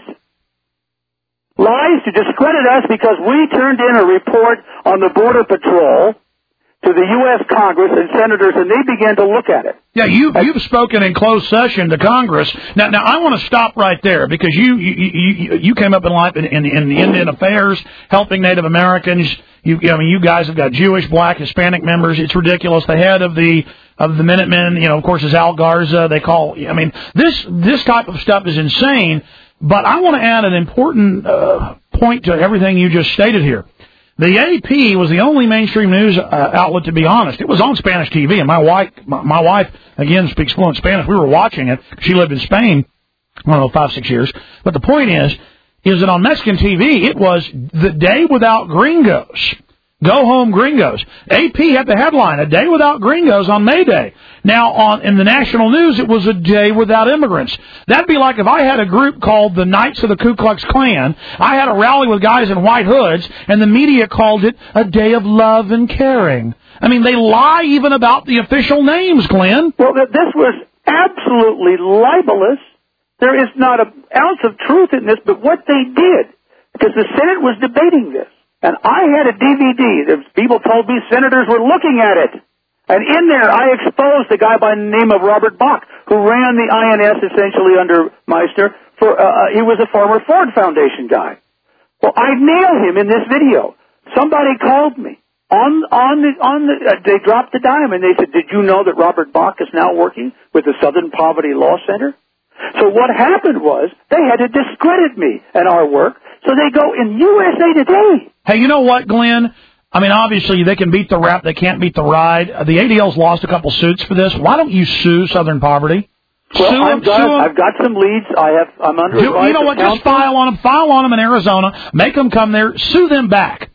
Lies to discredit us because we turned in a report on the Border Patrol to the U S Congress and senators, and they began to look at it. Yeah, you, you've spoken in closed session to Congress. Now, now I want to stop right there because you you, you, you came up in life in, in, in Indian affairs, helping Native Americans. You, I mean, you guys have got Jewish, Black, Hispanic members. It's ridiculous. The head of the of the Minutemen, you know, of course, is Al Garza. They call. I mean, this this type of stuff is insane. But I want to add an important uh, point to everything you just stated here. The A P was the only mainstream news uh, outlet, to be honest. It was on Spanish T V, and my wife, my, my wife, again, speaks fluent Spanish. We were watching it. She lived in Spain, I don't know, five, six years. But the point is, is that on Mexican T V, it was the day without gringos. Go home, gringos. A P had the headline, a day without gringos on May Day. Now, on in the national news, it was a day without immigrants. That'd be like if I had a group called the Knights of the Ku Klux Klan, I had a rally with guys in white hoods, and the media called it a day of love and caring. I mean, they lie even about the official names, Glenn. Well, this was absolutely libelous. There is not an ounce of truth in this, but what they did, because the Senate was debating this, and I had a D V D. The people told me senators were looking at it. And in there, I exposed a guy by the name of Robert Bach, who ran the I N S essentially under Meister. For uh, he was a former Ford Foundation guy. Well, I nailed him in this video. Somebody called me on on the on the. Uh, they dropped the dime and they said, "Did you know that Robert Bach is now working with the Southern Poverty Law Center?" So what happened was they had to discredit me and our work. So they go in U S A Today. Hey, you know what, Glenn? I mean, obviously, they can beat the rap. They can't beat the ride. Uh, the A D L's lost a couple suits for this. Why don't you sue Southern Poverty? Well, sue I've, them, got, sue them. I've got some leads. I have, I'm under Do, advice You know what? counsel. Just file on them. File on them in Arizona. Make them come there. Sue them back.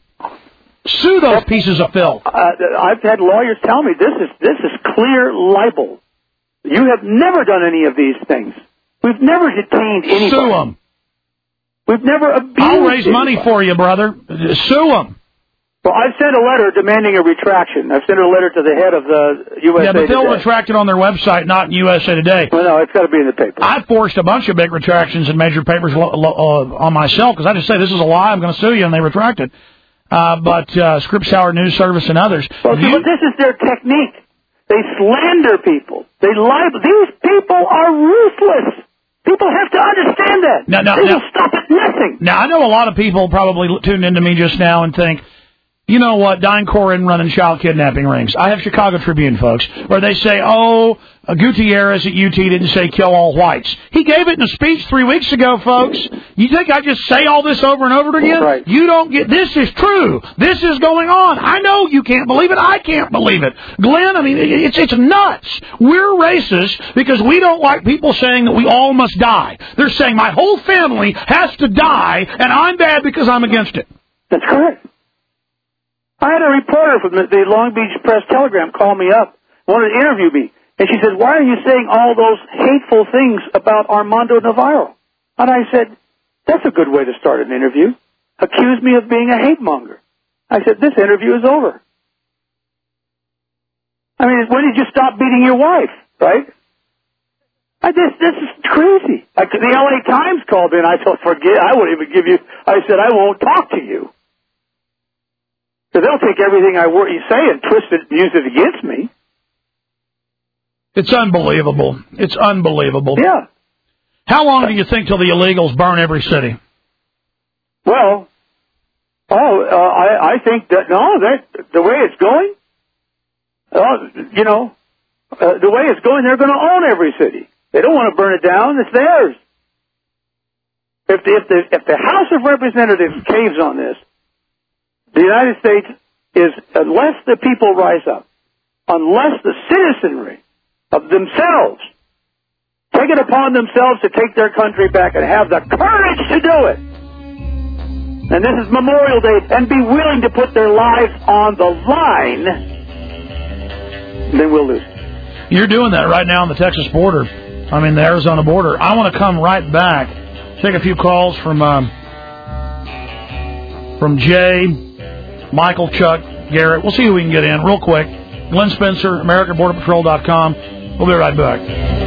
Sue those pieces of filth. Uh, I've had lawyers tell me this is this is clear libel. You have never done any of these things. We've never detained anybody. Sue them. We've never abused I'll raise anybody. money for you, brother. Sue them. Well, I've sent a letter demanding a retraction. I've sent a letter to the head of the U S A Yeah, but they'll Today. retract it on their website, not in U S A Today. Well, no, it's got to be in the paper. I forced a bunch of big retractions in major papers lo- lo- uh, on myself because I just say this is a lie, I'm going to sue you, and they retract it. Uh, but uh, Scripps Howard News Service and others. Well, see, you, but this is their technique. They slander people. They lie. These people are ruthless. People have to understand that. No, no, they no. will stop at nothing. Now, I know a lot of people probably tuned into me just now and think, you know what, DynCorp and running child kidnapping rings. I have Chicago Tribune, folks, where they say, oh, uh, Gutierrez at U T didn't say kill all whites. He gave it in a speech three weeks ago, folks. You think I just say all this over and over again? Right. You don't get, this is true. This is going on. I know you can't believe it. I can't believe it. Glenn, I mean, it's, it's nuts. We're racist because we don't like people saying that we all must die. They're saying my whole family has to die, and I'm bad because I'm against it. That's correct. I had a reporter from the, the Long Beach Press-Telegram call me up, wanted to interview me, and she said, why are you saying all those hateful things about Armando Navarro? And I said, that's a good way to start an interview. Accuse me of being a hate monger. I said, this interview is over. I mean, when did you stop beating your wife, right? I just, this is crazy. I, the L A Times called in. I told, forget, I won't even give you, I said, I won't talk to you. Because they'll take everything I you say and twist it and use it against me. It's unbelievable. It's unbelievable. Yeah. How long do you think till the illegals burn every city? Well, oh, uh, I, I think that, no, that, the way it's going, uh, you know, uh, the way it's going, they're going to own every city. They don't want to burn it down. It's theirs. If the, if the, if the House of Representatives caves on this, the United States is, unless the people rise up, unless the citizenry of themselves take it upon themselves to take their country back and have the courage to do it, and this is Memorial Day, and be willing to put their lives on the line, then we'll lose. You're doing that right now on the Texas border. I mean, the Arizona border. I want to come right back, take a few calls from um, from Jay, Michael, Chuck, Garrett. We'll see who we can get in real quick. Glenn Spencer, American Border Patrol dot com. We'll be right back.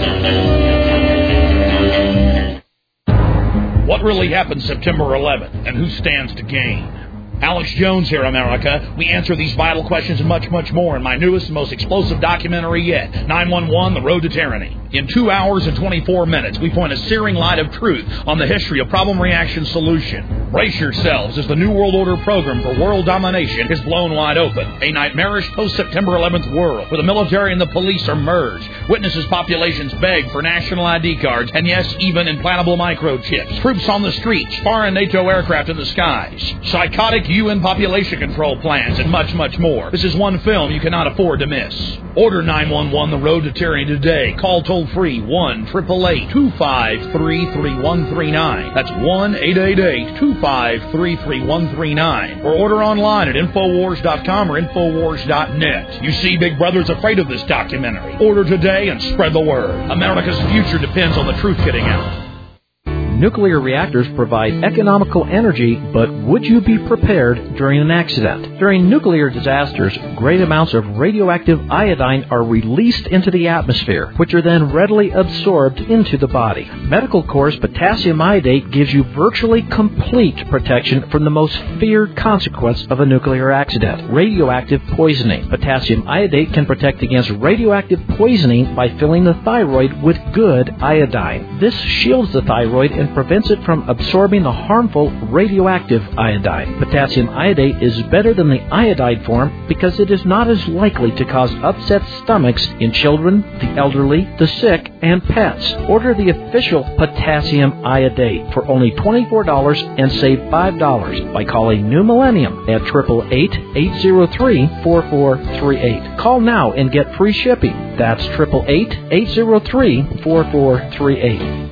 What really happened September eleventh, and who stands to gain? Alex Jones here, America. We answer these vital questions and much, much more in my newest and most explosive documentary yet, nine one one, The Road to Tyranny. In two hours and twenty-four minutes, we point a searing light of truth on the history of problem, reaction, solution. Brace yourselves as the New World Order program for world domination is blown wide open. A nightmarish post-September eleventh world where the military and the police are merged. Witnesses populations beg for national I D cards and, yes, even implantable microchips. Troops on the streets, foreign NATO aircraft in the skies. Psychotic U N population control plans, and much, much more. This is one film you cannot afford to miss. Order nine one one The Road to Tyranny today. Call toll-free one eight eight eight, two five three, three one three nine. That's one eight eight eight, two five three, three one three nine. Or order online at Infowars dot com or Infowars dot net. You see, Big Brother's afraid of this documentary. Order today and spread the word. America's future depends on the truth getting out. Nuclear reactors provide economical energy, but would you be prepared during an accident? During nuclear disasters, great amounts of radioactive iodine are released into the atmosphere, which are then readily absorbed into the body. Medical Corps' potassium iodate gives you virtually complete protection from the most feared consequence of a nuclear accident, radioactive poisoning. Potassium iodate can protect against radioactive poisoning by filling the thyroid with good iodine. This shields the thyroid and prevents it from absorbing the harmful radioactive iodine. Potassium iodate is better than the iodide form because it is not as likely to cause upset stomachs in children, the elderly, the sick, and pets. Order the official potassium iodate for only twenty-four dollars and save five dollars by calling New Millennium at eight eight eight, eight zero three, four four three eight. Call now and get free shipping. That's eight eight eight, eight zero three, four four three eight.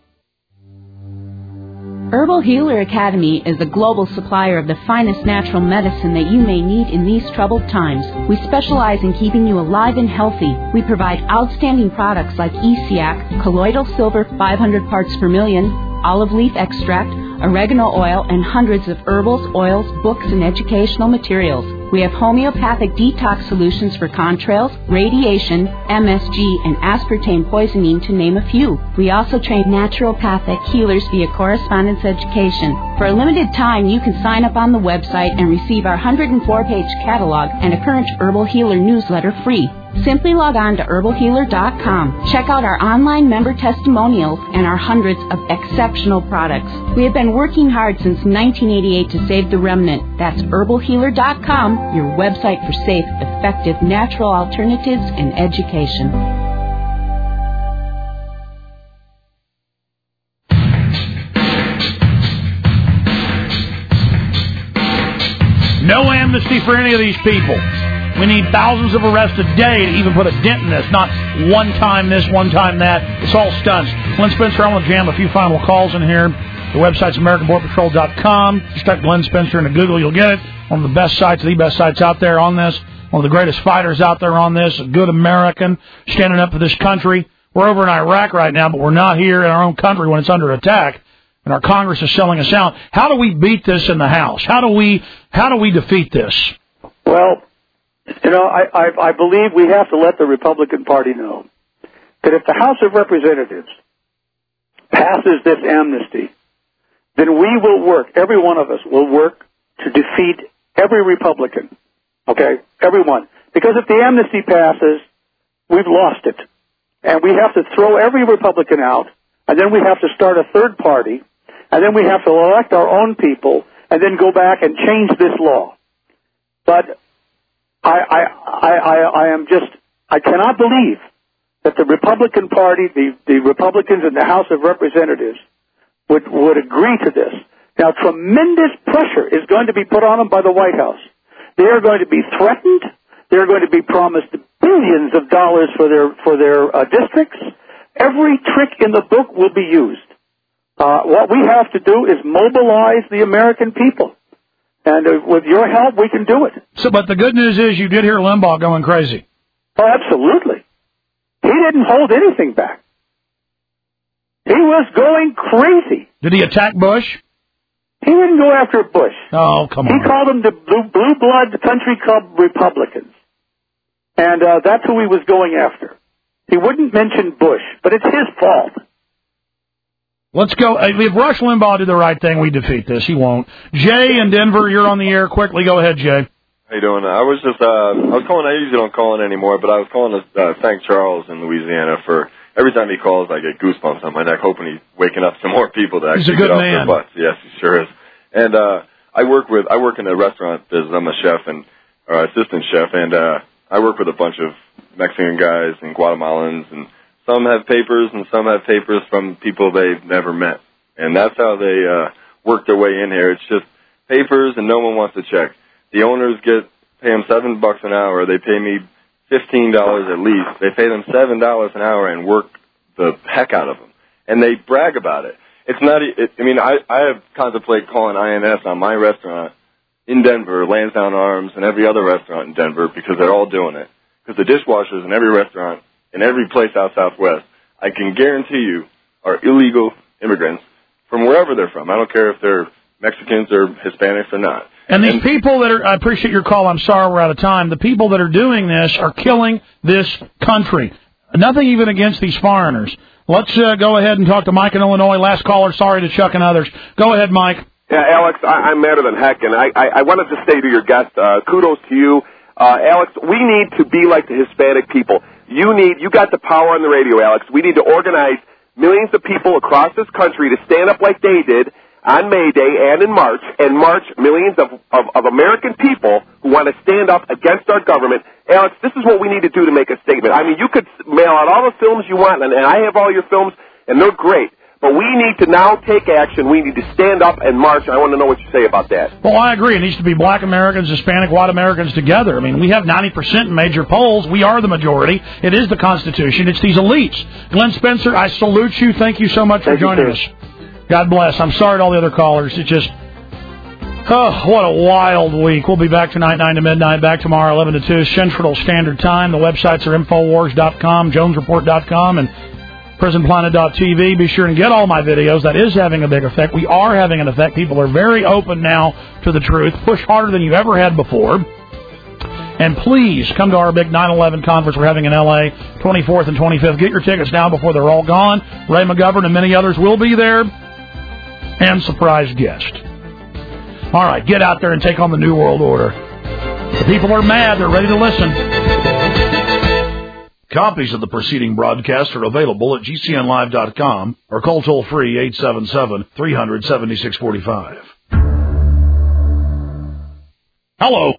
Herbal Healer Academy is the global supplier of the finest natural medicine that you may need in these troubled times. We specialize in keeping you alive and healthy. We provide outstanding products like E C A C, colloidal silver five hundred parts per million, olive leaf extract, oregano oil, and hundreds of herbals, oils, books, and educational materials. We have homeopathic detox solutions for contrails, radiation, M S G, and aspartame poisoning, to name a few. We also train naturopathic healers via correspondence education. For a limited time, you can sign up on the website and receive our one hundred four page catalog and a current Herbal Healer newsletter free. Simply log on to herbal healer dot com. Check out our online member testimonials and our hundreds of exceptional products. We have been working hard since nineteen eighty-eight to save the remnant. That's herbal healer dot com, your website for safe, effective, natural alternatives and education. No amnesty for any of these people. We need thousands of arrests a day to even put a dent in this. Not one time this, one time that. It's all stunts. Glenn Spencer, I want to jam a few final calls in here. The website's American Border Patrol dot com. Just type Glenn Spencer into Google, you'll get it. One of the best sites, the best sites out there on this. One of the greatest fighters out there on this. A good American standing up for this country. We're over in Iraq right now, but we're not here in our own country when it's under attack. And our Congress is selling us out. How do we beat this in the House? How do we, how do we defeat this? Well, You know, I, I, I believe we have to let the Republican Party know that if the House of Representatives passes this amnesty, then we will work, every one of us will work to defeat every Republican, okay, everyone. Because if the amnesty passes, we've lost it. And we have to throw every Republican out, and then we have to start a third party, and then we have to elect our own people, and then go back and change this law. But I, I, I, I, I am just, I cannot believe that the Republican Party, the, the Republicans in the House of Representatives would, would agree to this. Now, tremendous pressure is going to be put on them by the White House. They are going to be threatened. They are going to be promised billions of dollars for their, for their uh, districts. Every trick in the book will be used. Uh, what we have to do is mobilize the American people. And uh, with your help, we can do it. So, but the good news is you did hear Limbaugh going crazy. Oh, absolutely. He didn't hold anything back. He was going crazy. Did he attack Bush? He didn't go after Bush. Oh, come on. He called them the Blue, Blue Blood Country Club Republicans. And uh, that's who he was going after. He wouldn't mention Bush, but it's his fault. Let's go. If Rush Limbaugh did the right thing, we defeat this. He won't. Jay in Denver, you're on the air. Quickly, go ahead, Jay. How you doing? I was just, uh, I was calling, I usually don't call in anymore, but I was calling to uh, thank Charles in Louisiana for, every time he calls, I get goosebumps on my neck, hoping he's waking up some more people to actually He's a good get off man. their butts. Yes, he sure is. And, uh, I work with, I work in the restaurant business. I'm a chef and, or assistant chef, and, uh, I work with a bunch of Mexican guys and Guatemalans, and some have papers and some have papers from people they've never met. And that's how they, uh, work their way in here. It's just papers and no one wants to check. The owners get, pay them seven bucks an hour. They pay me fifteen dollars at least. They pay them seven dollars an hour and work the heck out of them. And they brag about it. It's not, it, I mean, I, I have contemplated calling I N S on my restaurant in Denver, Lansdowne Arms, and every other restaurant in Denver because they're all doing it. Because the dishwashers in every restaurant, in every place out Southwest, I can guarantee you are illegal immigrants from wherever they're from. I don't care if they're Mexicans or Hispanics or not. And these people that are, I appreciate your call, I'm sorry we're out of time. The people that are doing this are killing this country. Nothing even against these foreigners. Let's uh, go ahead and talk to Mike in Illinois. Last caller, sorry to Chuck and others. Go ahead, Mike. Yeah, Alex, I, I'm madder than heck, and I, I, I wanted to say to your guest, uh, kudos to you. Uh, Alex, we need to be like the Hispanic people. You need, you got the power on the radio, Alex. We need to organize millions of people across this country to stand up like they did on May Day and in March, and march millions of, of, of American people who want to stand up against our government. Alex, this is what we need to do to make a statement. I mean, you could mail out all the films you want, and, and I have all your films, and they're great. But we need to now take action. We need to stand up and march. I want to know what you say about that. Well, I agree. It needs to be black Americans, Hispanic, white Americans together. I mean, we have ninety percent in major polls. We are the majority. It is the Constitution. It's these elites. Glenn Spencer, I salute you. Thank you so much for Thank joining you, us. God bless. I'm sorry to all the other callers. It just, oh, what a wild week. We'll be back tonight, nine to midnight. Back tomorrow, eleven to two, Central Standard Time. The websites are Infowars dot com, Jones Report dot com, and Prison Planet dot T V. Be sure and get all my videos. That is having a big effect. We are having an effect. People are very open now to the truth. Push harder than you ever had before. And please come to our big nine eleven conference we're having in L A, twenty-fourth and twenty-fifth. Get your tickets now before they're all gone. Ray McGovern and many others will be there. And surprise guest. All right, get out there and take on the New World Order. The people are mad. They're ready to listen. Copies of the preceding broadcast are available at G C N live dot com or call toll-free eight seven seven, three hundred, seventy-six forty-five. Hello.